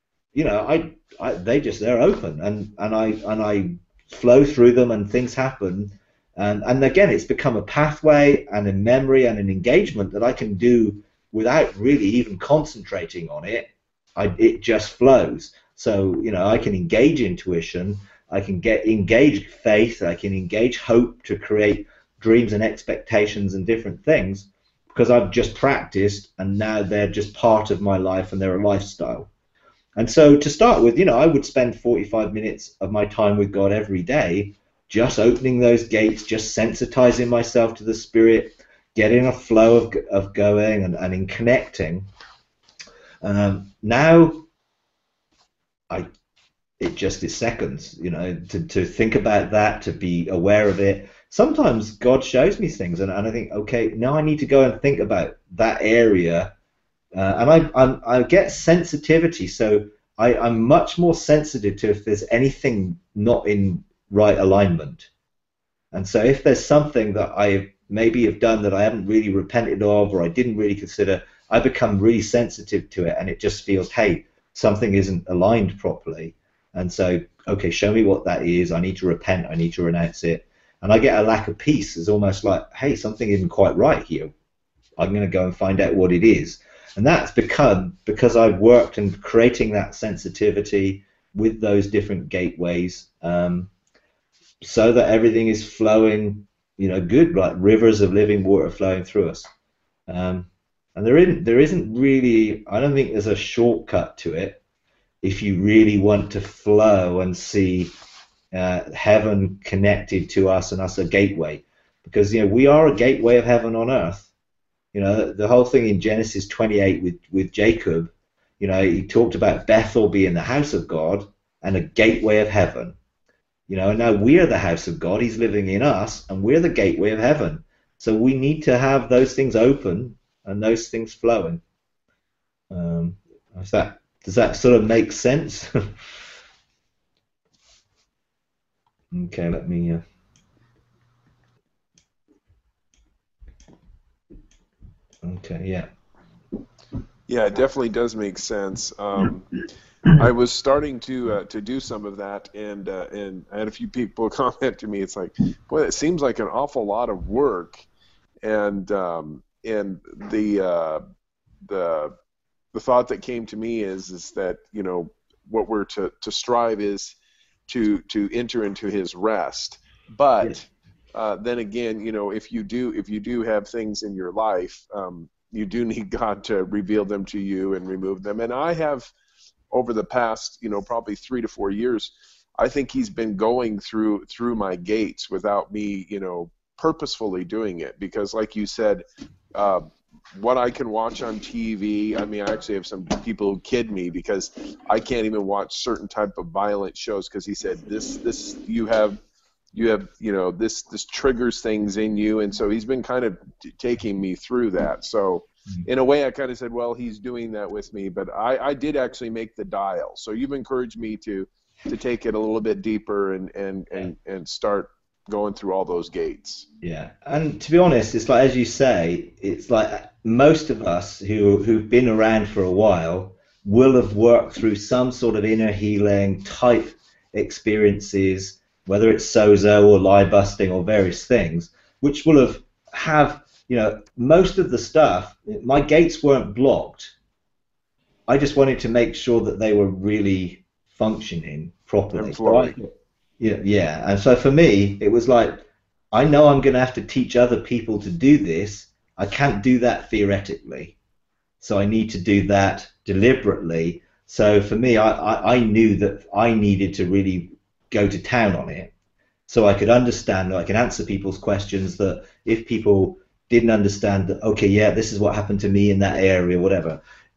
They're open, and I flow through them, and things happen. And again, it's become a pathway and a memory and an engagement that I can do without really even concentrating on it. It just flows. So I can engage intuition, I can engage faith, I can engage hope to create dreams and expectations and different things, because I've just practiced, and now they're just part of my life and they're a lifestyle. And so to start with, I would spend 45 minutes of my time with God every day, just opening those gates, just sensitizing myself to the Spirit, getting a flow of going and in connecting. Now, it just is seconds, to think about that, to be aware of it. Sometimes God shows me things, and I think, okay, now I need to go and think about that area, and I get sensitivity, so I'm much more sensitive to if there's anything not in right alignment. And so if there's something that I maybe have done that I haven't really repented of, or I didn't really consider, I become really sensitive to it, and it just feels, hey, something isn't aligned properly. And so, okay, show me what that is. I need to repent. I need to renounce it. And I get a lack of peace. It's almost like, hey, something isn't quite right here. I'm going to go and find out what it is. And that's because I've worked in creating that sensitivity with those different gateways, so that everything is flowing, good, like rivers of living water flowing through us. And there isn't really, I don't think there's a shortcut to it if you really want to flow and see heaven connected to us and us a gateway, because we are a gateway of heaven on earth. The whole thing in Genesis 28 with Jacob, he talked about Bethel being the house of God and a gateway of heaven. And now we're the house of God. He's living in us, and we're the gateway of heaven. So we need to have those things open and those things flowing. Does that sort of make sense? Okay, let me. Okay, yeah. Yeah, it definitely does make sense. I was starting to do some of that, and I had a few people comment to me. It's like, boy, it seems like an awful lot of work, and the thought that came to me is that what we're to strive is to enter into His rest, but. Yes. Then again, if you do have things in your life, you do need God to reveal them to you and remove them. And I have, over the past, probably 3 to 4 years, I think He's been going through my gates without me, purposefully doing it. Because, like you said, what I can watch on TV. I mean, I actually have some people who kid me because I can't even watch certain type of violent shows because he said this you have this triggers things in you, and so he's been kind of taking me through that. So in a way, I kind of said, well, he's doing that with me, but I did actually make the dial. So you've encouraged me to take it a little bit deeper and start going through all those gates. Yeah, and to be honest, it's like, as you say, it's like most of us who've been around for a while will have worked through some sort of inner healing type experiences, whether it's sozo or lie busting or various things, which will have most of the stuff. My gates weren't blocked. I just wanted to make sure that they were really functioning properly. Yeah, and so for me, it was like, I know I'm going to have to teach other people to do this. I can't do that theoretically, so I need to do that deliberately. So for me, I knew that I needed to really go to town on it, so I could understand, I can answer people's questions, that if people didn't understand that, okay, yeah, this is what happened to me in that area, whatever.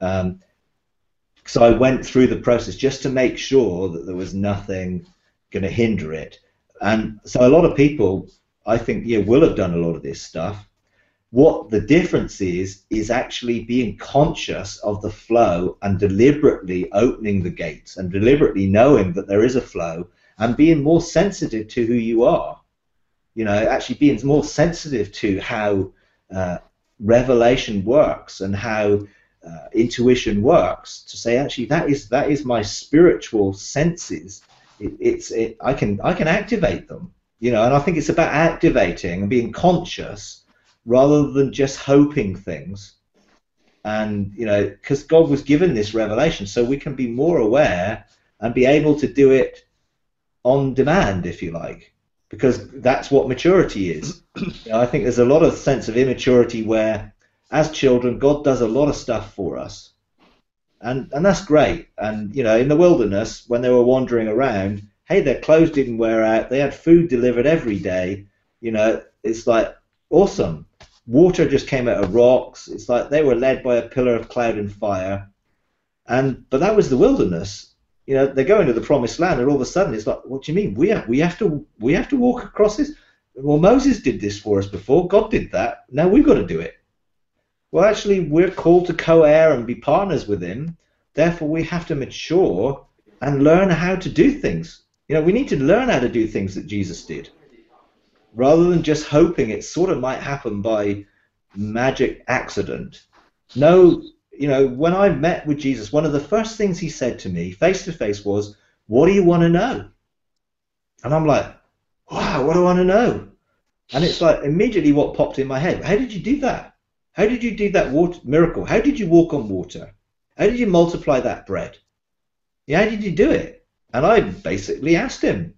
So I went through the process just to make sure that there was nothing going to hinder it. And so a lot of people, I think, will have done a lot of this stuff. What the difference is actually being conscious of the flow and deliberately opening the gates and deliberately knowing that there is a flow and being more sensitive to who you are. Actually being more sensitive to how revelation works and how intuition works, to say, actually, that is my spiritual senses. I can activate them, and I think it's about activating and being conscious rather than just hoping things. And because God was given this revelation, so we can be more aware and be able to do it on demand, if you like, because that's what maturity is. I think there's a lot of sense of immaturity where, as children, God does a lot of stuff for us, and that's great. And in the wilderness, when they were wandering around, hey, their clothes didn't wear out, they had food delivered every day. It's like awesome. Water just came out of rocks. It's like they were led by a pillar of cloud and fire. But that was the wilderness. They go into the promised land, and all of a sudden it's like, what do you mean? We have to walk across this? Well, Moses did this for us before. God did that. Now we've got to do it. Well, actually, we're called to co-heir and be partners with him. Therefore, we have to mature and learn how to do things. We need to learn how to do things that Jesus did, rather than just hoping it sort of might happen by magic accident. No, when I met with Jesus, one of the first things he said to me face to face was, "What do you want to know?" And I'm like, wow, what do I want to know? And it's like immediately what popped in my head. How did you do that? How did you do that miracle? How did you walk on water? How did you multiply that bread? How did you do it? And I basically asked him,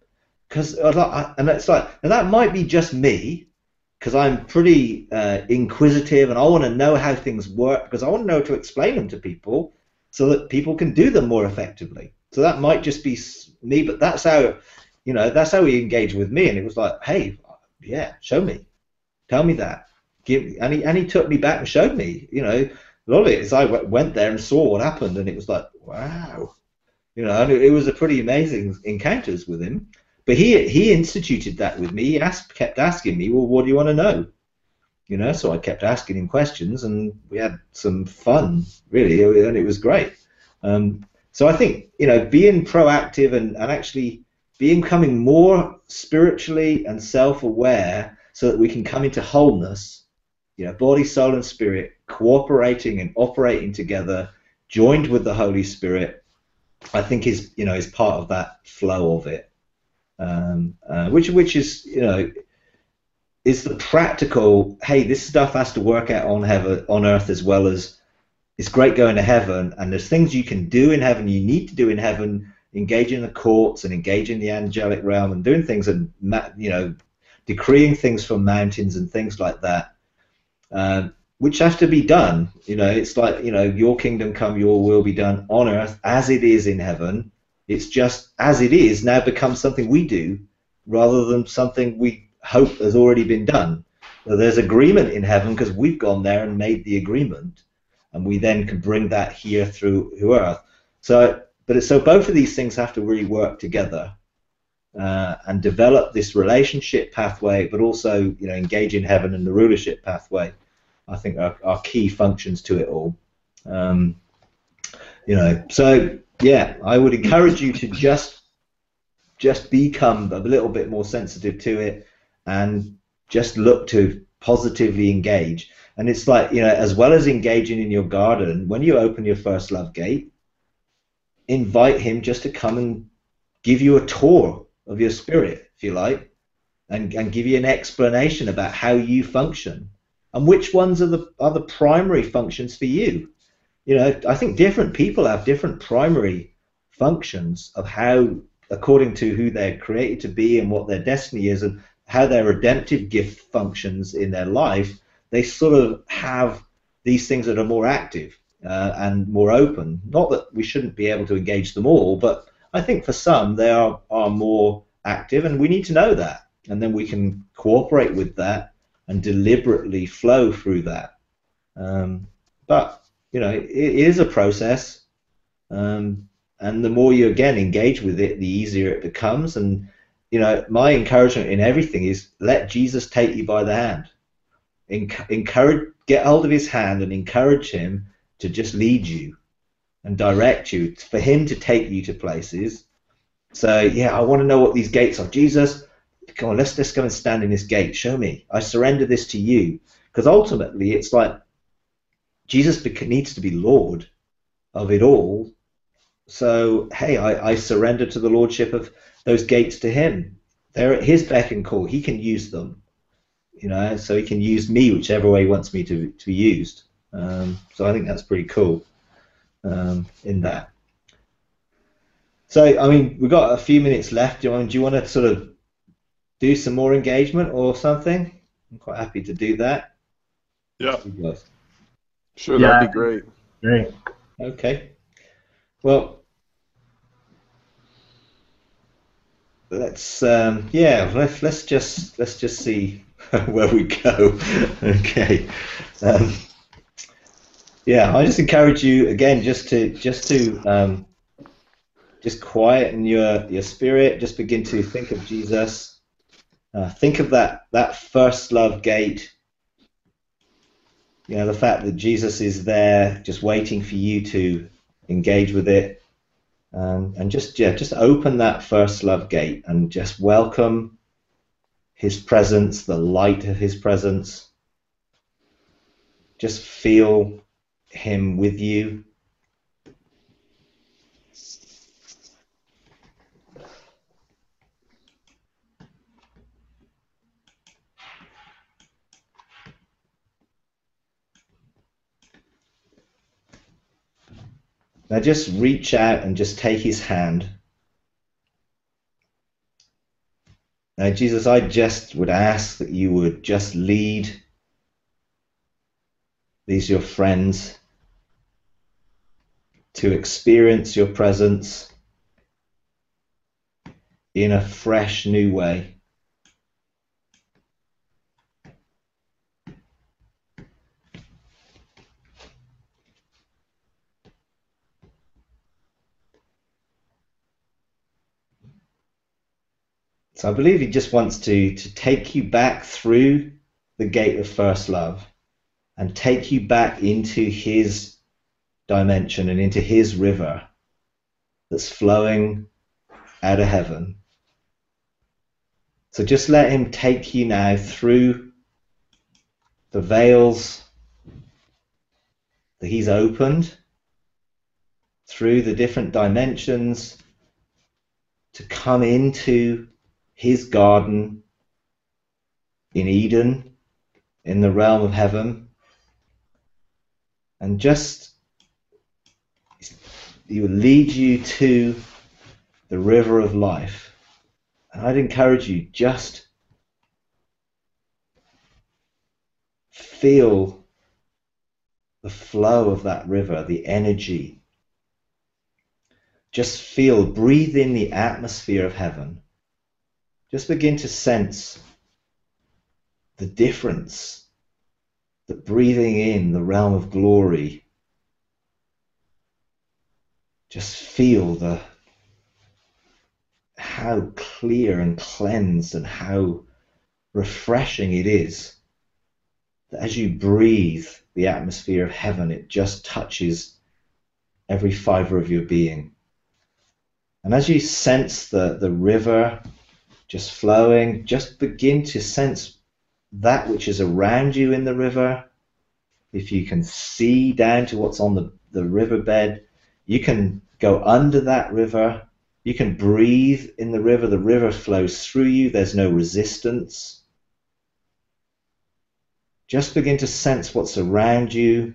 and it's like, and that might be just me, because I'm pretty inquisitive, and I want to know how things work, because I want to know how to explain them to people so that people can do them more effectively. So that might just be me, but that's how he engaged with me, and it was like, hey, yeah, show me, tell me that. And he took me back and showed me, a lot of it is I went there and saw what happened, and it was like, wow, and it was a pretty amazing encounters with him. But he instituted that with me. He kept asking me, well, what do you want to know? So I kept asking him questions, and we had some fun, really, and it was great. So I think, being proactive and actually becoming more spiritually and self-aware so that we can come into wholeness, body, soul, and spirit, cooperating and operating together, joined with the Holy Spirit, I think is part of that flow of it. Which is is the practical. Hey, this stuff has to work out on earth as well as it's great going to heaven, and there's things you can do in heaven, you need to do in heaven, engage in the courts and engage in the angelic realm and doing things and decreeing things from mountains and things like that, which have to be done. It's like your kingdom come, your will be done on earth as it is in heaven. It's just as it is now becomes something we do rather than something we hope has already been done. So there's agreement in heaven because we've gone there and made the agreement, and we then can bring that here through earth. So, so both of these things have to really work together and develop this relationship pathway, but also, you know, engage in heaven and the rulership pathway. I think are key functions to it all. You know, so yeah, I would encourage you to just become a little bit more sensitive to it and just look to positively engage. And it's like, you know, as well as engaging in your garden, when you open your first love gate, invite him just to come and give you a tour of your spirit, if you like, and give you an explanation about how you function and which ones are the primary functions for you. You know, I think different people have different primary functions of how, according to who they're created to be and what their destiny is and how their redemptive gift functions in their life. They sort of have these things that are more active and more open. Not that we shouldn't be able to engage them all, but I think for some they are more active, and we need to know that, and then we can cooperate with that and deliberately flow through that. But you know, it is a process, and the more you again engage with it, the easier it becomes. And you know, my encouragement in everything is let Jesus take you by the hand. Encourage, get hold of his hand and encourage him to just lead you and direct you, for him to take you to places. So yeah, I want to know what these gates are. Jesus, come on, let's go and stand in this gate. Show me. I surrender this to you. Because ultimately, it's like Jesus needs to be Lord of it all. So hey, I surrender to the lordship of those gates to him. They're at his beck and call. He can use them. You know, so he can use me whichever way he wants me to be used. So I think that's pretty cool in that. So, I mean, we've got a few minutes left. Do you want to sort of do some more engagement or something? I'm quite happy to do that. Yeah. Sure, that'd be great. Great. Okay. Well, let's just see where we go. Okay. Yeah, I just encourage you again just to quieten your spirit. Just begin to think of Jesus. Think of that first love gate. You know, the fact that Jesus is there, just waiting for you to engage with it, and just open that first love gate and just welcome his presence, the light of his presence. Just feel him with you. Now just reach out and just take his hand. Now, Jesus, I just would ask that you would just lead these your friends to experience your presence in a fresh new way. So I believe he just wants to take you back through the gate of first love and take you back into his dimension and into his river that's flowing out of heaven. So just let him take you now through the veils that he's opened, through the different dimensions, to come into his garden in Eden, in the realm of heaven, and just he will lead you to the river of life. And I'd encourage you, just feel the flow of that river, the energy. Just feel, breathe in the atmosphere of heaven. Just begin to sense the difference that breathing in the realm of glory, just feel how clear and cleansed and how refreshing it is that as you breathe the atmosphere of heaven, it just touches every fiber of your being. And as you sense the river just flowing, just begin to sense that which is around you in the river. If you can see down to what's on the riverbed, you can go under that river. You can breathe in the river flows through you, there's no resistance. Just begin to sense what's around you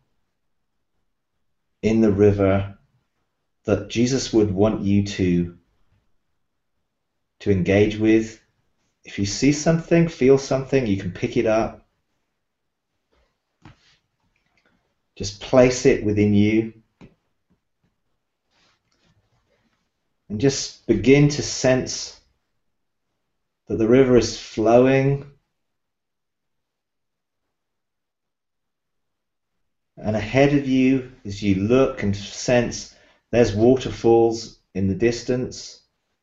in the river that Jesus would want you to engage with. If you see something, feel something, you can pick it up. Just place it within you. And just begin to sense that the river is flowing. And ahead of you, as you look and sense, there's waterfalls in the distance.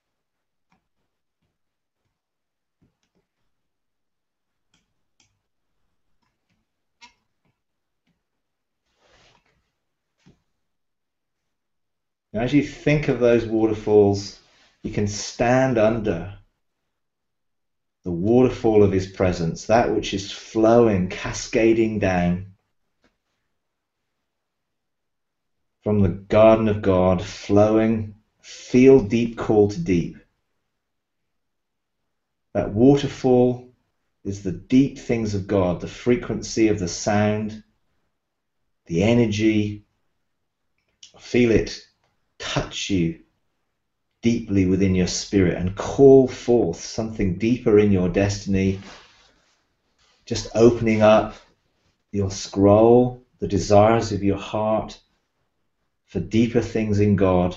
And as you think of those waterfalls, you can stand under the waterfall of his presence, that which is flowing, cascading down from the garden of God, flowing. Feel deep call to deep. That waterfall is the deep things of God, the frequency of the sound, the energy. Feel it touch you deeply within your spirit and call forth something deeper in your destiny. Just opening up your scroll, the desires of your heart for deeper things in God.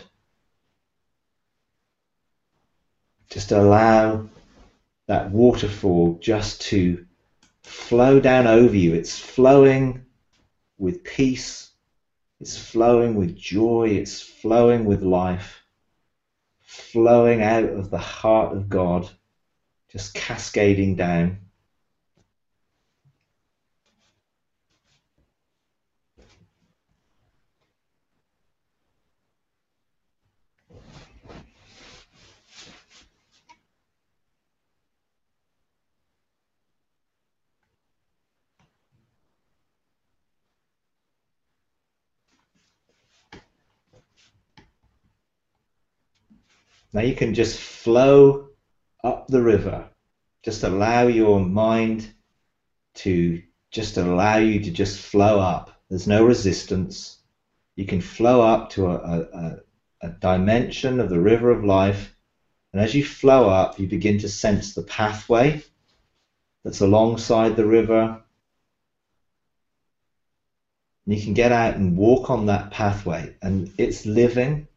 Just allow that waterfall just to flow down over you. It's flowing with peace. It's flowing with joy. It's flowing with life. Flowing out of the heart of God, just cascading down. Now you can just flow up the river. Just allow your mind to just allow you to just flow up. There's no resistance. You can flow up to a dimension of the river of life. And as you flow up, you begin to sense the pathway that's alongside the river. And you can get out and walk on that pathway, and it's living.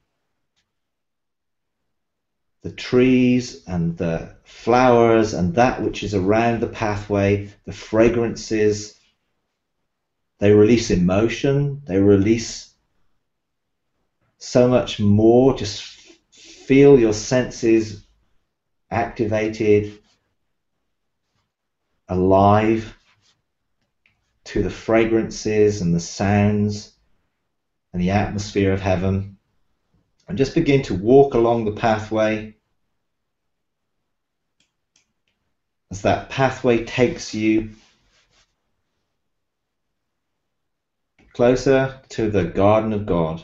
The trees and the flowers and that which is around the pathway, the fragrances, they release emotion, they release so much more. Just feel your senses activated, alive to the fragrances and the sounds and the atmosphere of heaven. And just begin to walk along the pathway as that pathway takes you closer to the garden of God.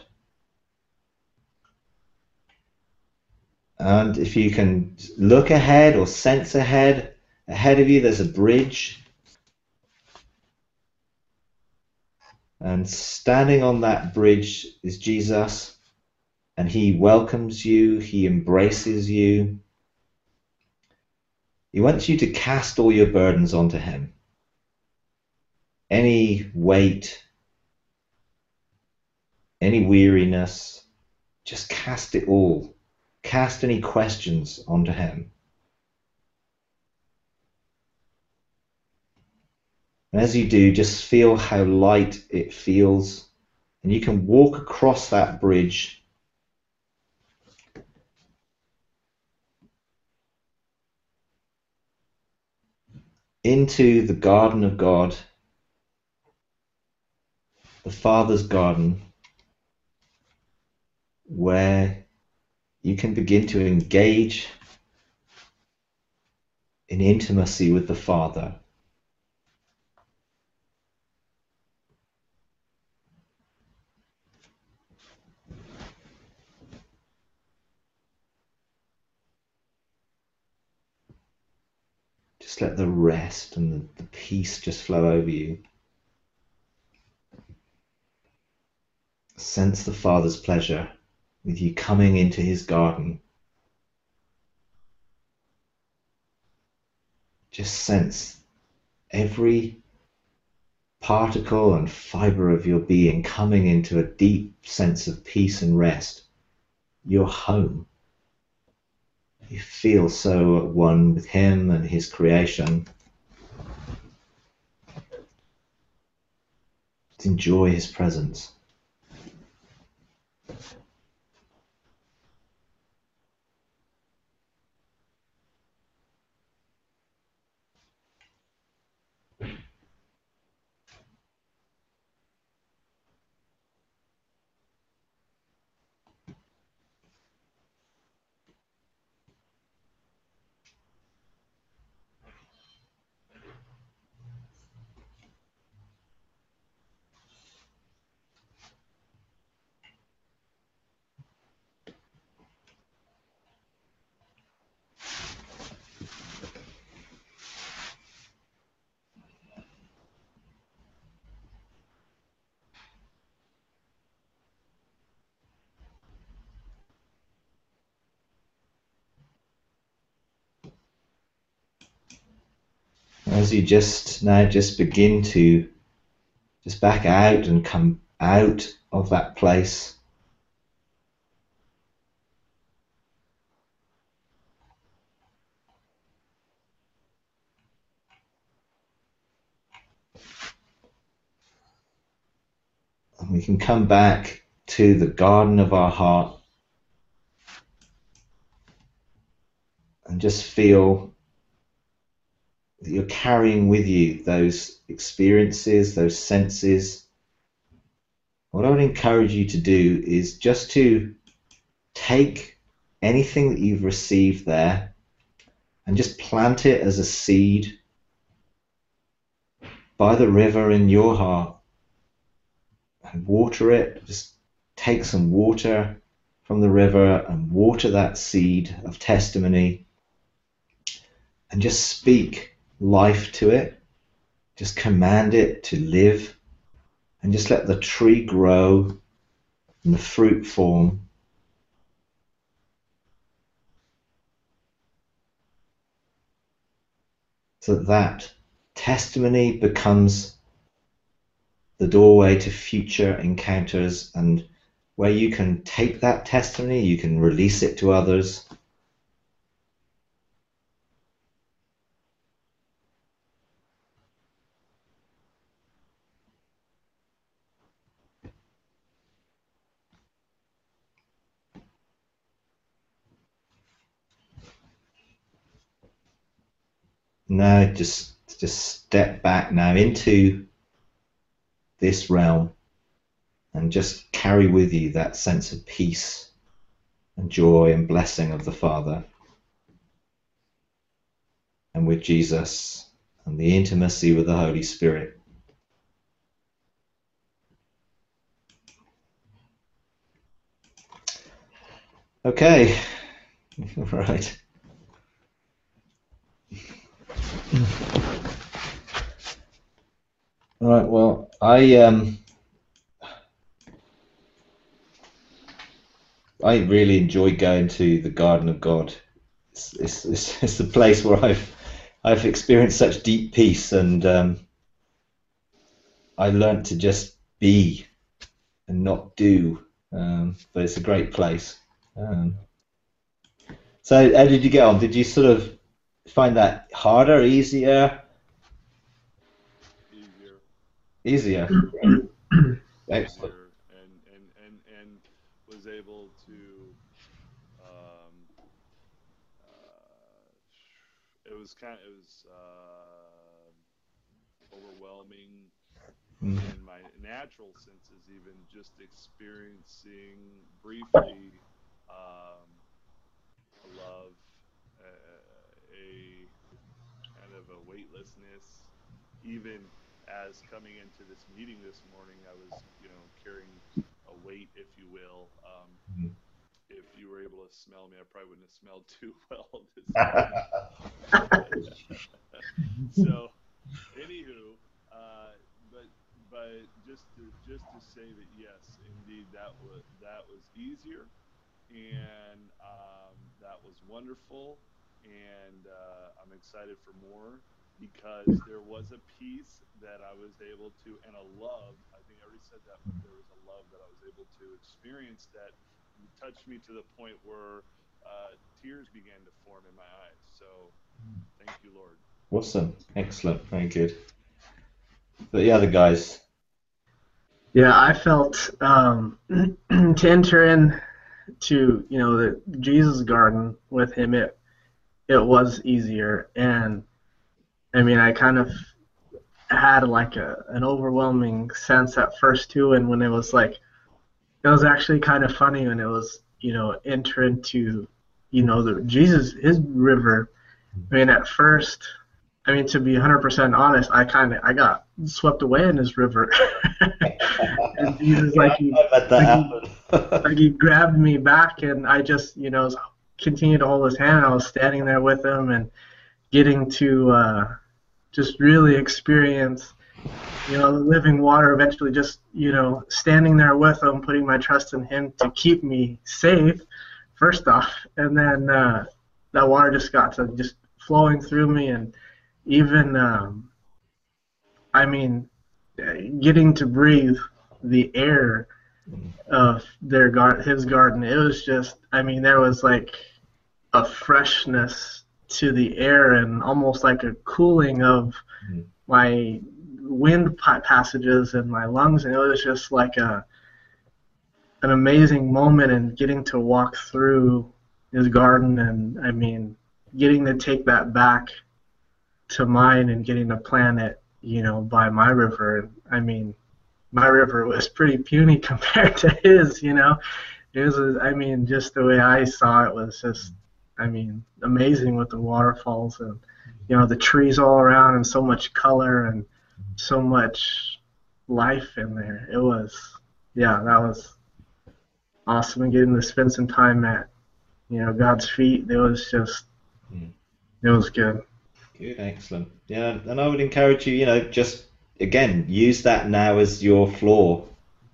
And if you can look ahead or sense ahead of you there's a bridge. And standing on that bridge is Jesus. And he welcomes you, he embraces you. He wants you to cast all your burdens onto him. Any weight, any weariness, just cast it all. Cast any questions onto him. And as you do, just feel how light it feels. And you can walk across that bridge into the garden of God, the Father's garden, where you can begin to engage in intimacy with the Father. Just let the rest and the peace just flow over you. Sense the Father's pleasure with you coming into his garden. Just sense every particle and fiber of your being coming into a deep sense of peace and rest. You're home. You feel so at one with him and his creation. Just enjoy his presence. As you just begin to just back out and come out of that place, and we can come back to the garden of our heart and just feel that you're carrying with you those experiences, those senses. What I would encourage you to do is just to take anything that you've received there and just plant it as a seed by the river in your heart and water it. Just take some water from the river and water that seed of testimony and just speak life to it. Just command it to live and just let the tree grow and the fruit form. So that testimony becomes the doorway to future encounters, and where you can take that testimony, you can release it to others. Now just step back now into this realm and just carry with you that sense of peace and joy and blessing of the Father, and with Jesus and the intimacy with the Holy Spirit. Okay, right. All right. Well, I really enjoy going to the Garden of God. It's the place where I've experienced such deep peace, and I learned to just be and not do. But it's a great place. So how did you get on? Did you sort of find that harder, easier? Easier. Excellent. And was able to. Um, it was overwhelming Mm. in my natural senses, even just experiencing briefly a love, a kind of a weightlessness. Even as coming into this meeting this morning, I was, carrying a weight, if you will. Mm. If you were able to smell me, I probably wouldn't have smelled too well this morning. So, anywho, but just to say that yes, indeed, that was easier, and that was wonderful, and I'm excited for more because there was a peace that I was able to, and a love. I think I already said that, but there was a love that I was able to experience that touched me to the point where tears began to form in my eyes. So, thank you, Lord. Awesome. Excellent. Very good. But the other guys. Yeah, I felt to enter into the Jesus garden with him, it was easier, and I mean I kind of had like an overwhelming sense at first too, and when it was actually kind of funny when it was enter into the his river. I mean at first, I mean, to be 100% honest, I got swept away in his river. And Jesus, I bet that happened. like he grabbed me back, and I just, continued to hold his hand. I was standing there with him and getting to just really experience, the living water. Eventually, just, standing there with him, putting my trust in him to keep me safe, first off, and then that water just got to just flowing through me, and even I mean, getting to breathe the air of his garden, it was just, I mean, there was like a freshness to the air and almost like a cooling of my wind passages in my lungs, and it was just like an amazing moment, and getting to walk through his garden, and I mean, getting to take that back to mine and getting to plant it, by my river. I mean, my river was pretty puny compared to his, It was, I mean, just the way I saw it was just, I mean, amazing with the waterfalls and, the trees all around and so much color and so much life in there. It was, yeah, that was awesome. And getting to spend some time at, God's feet, it was just, it was good. Good, excellent. Yeah, and I would encourage you, just again use that now as your floor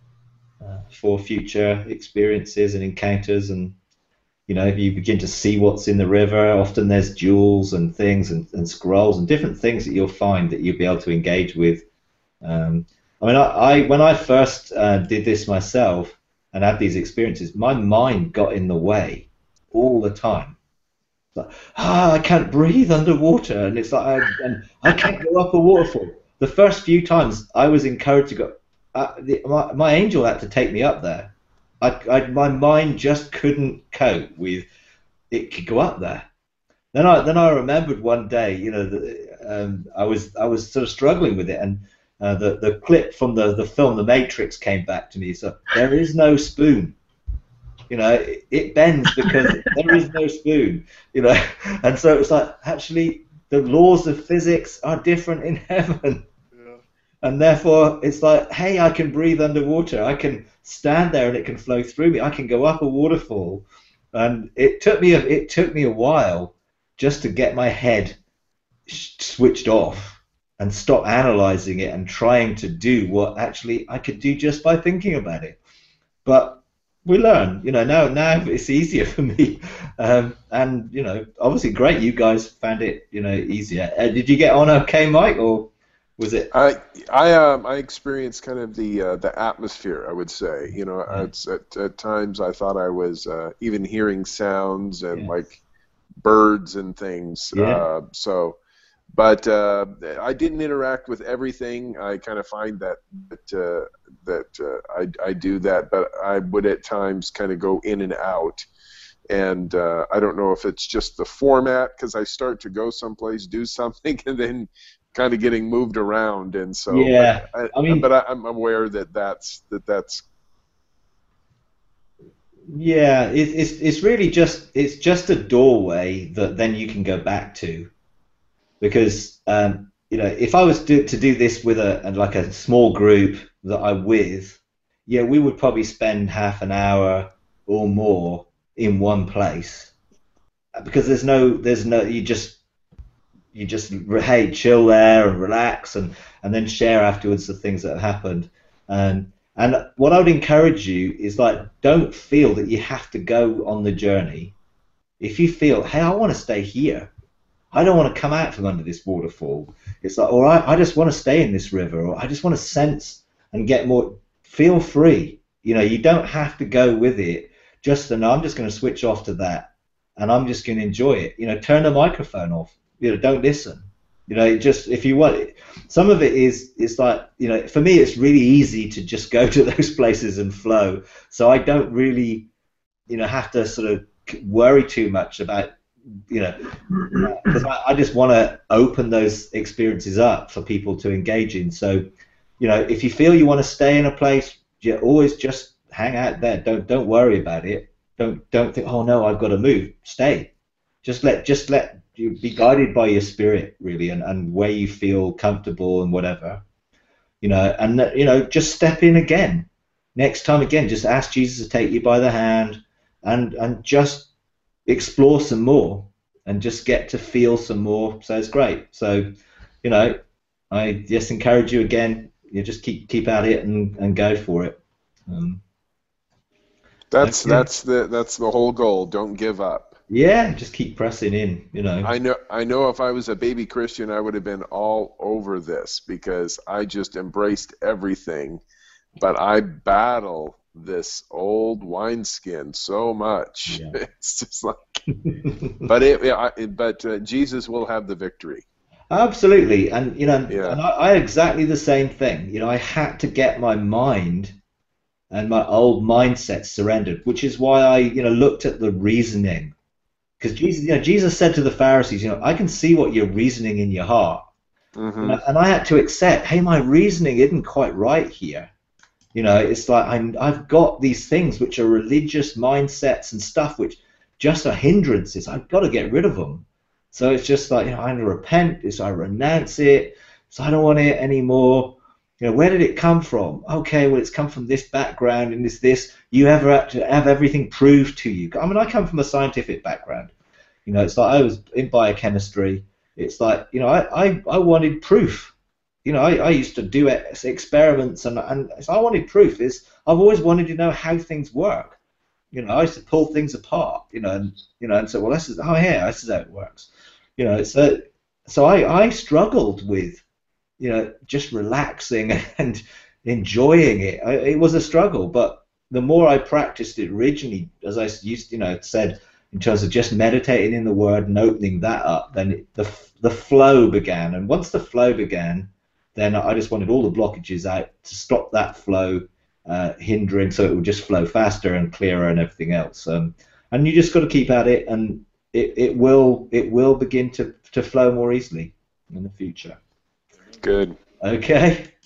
for future experiences and encounters, and if you begin to see what's in the river, often there's jewels and things and scrolls and different things that you'll find that you'll be able to engage with. I mean, I when I first did this myself and had these experiences, my mind got in the way all the time. Like, I can't breathe underwater, and it's like I can't go up a waterfall. The first few times I was encouraged to go, my angel had to take me up there. My mind just couldn't cope with it could go up there. Then I remembered one day, I was sort of struggling with it, and the clip from the film The Matrix came back to me. So there is no spoon. It bends because there is no spoon, and so it's like, actually, the laws of physics are different in heaven. Yeah. And therefore, it's like, hey, I can breathe underwater. I can stand there and it can flow through me. I can go up a waterfall. And it took me a while just to get my head switched off and stop analyzing it and trying to do what actually I could do just by thinking about it. But we learn, now it's easier for me, and obviously great. You guys found it, easier. Did you get on okay, Mike, or was it? I experienced kind of the atmosphere, I would say. At times I thought I was even hearing sounds and like birds and things. Yeah. So But I didn't interact with everything. I kind of find that I do that, but I would at times kind of go in and out. And I don't know if it's just the format, because I start to go someplace, do something, and then kind of getting moved around. And so, Yeah, I mean, but I'm aware that that's. yeah, it's really just a doorway that then you can go back to. Because if I was to do this with a small group that I'm with, yeah, we would probably spend half an hour or more in one place, because there's no you just hey, chill there and relax, and then share afterwards the things that have happened. And what I would encourage you is, like, don't feel that you have to go on the journey. If you feel, hey, I want to stay here, I don't want to come out from under this waterfall. It's like, all right, I just want to stay in this river, or I just want to sense and get more. Feel free. You don't have to go with it. Just to know, I'm just going to switch off to that, and I'm just going to enjoy it. Turn the microphone off. Don't listen. Just, if you want it. Some of it is like, for me, it's really easy to just go to those places and flow. So I don't really, have to sort of worry too much about. Because I just want to open those experiences up for people to engage in. So, if you feel you want to stay in a place, you always just hang out there. Don't worry about it. Don't think, oh no, I've got to move. Stay. Just let you be guided by your spirit, really, and where you feel comfortable and whatever. And just step in again. Next time again, just ask Jesus to take you by the hand and just explore some more and just get to feel some more. So it's great. So I just encourage you again, just keep at it and go for it. That's Okay. that's the whole goal. Don't give up. Yeah, just keep pressing in. I know if I was a baby Christian, I would have been all over this, because I just embraced everything, but I battle this old wineskin so much. Yeah. It's just like, but Jesus will have the victory. Absolutely. And Yeah. and I had exactly the same thing. I had to get my mind and my old mindset surrendered, which is why I looked at the reasoning. Because Jesus said to the Pharisees, I can see what you're reasoning in your heart. Hmm. And I had to accept, hey, my reasoning isn't quite right here. It's like I've got these things which are religious mindsets and stuff which just are hindrances. I've got to get rid of them. So it's just like, I repent, I renounce it, so I don't want it anymore. Where did it come from? Okay, well, it's come from this background and this. You ever have to have everything proved to you? I mean, I come from a scientific background. It's like I was in biochemistry. It's like, I wanted proof. I used to do experiments and so I wanted proof. I've always wanted to know how things work. I used to pull things apart, and so, well, this is, oh yeah, this is how it works. So I struggled with, just relaxing and enjoying it. It was a struggle, but the more I practiced it originally, as I used, said, in terms of just meditating in the Word and opening that up, then the flow began. And once the flow began, then I just wanted all the blockages out to stop that flow hindering, so it would just flow faster and clearer and everything else. And you just got to keep at it, and it will begin to flow more easily in the future. Good. Okay.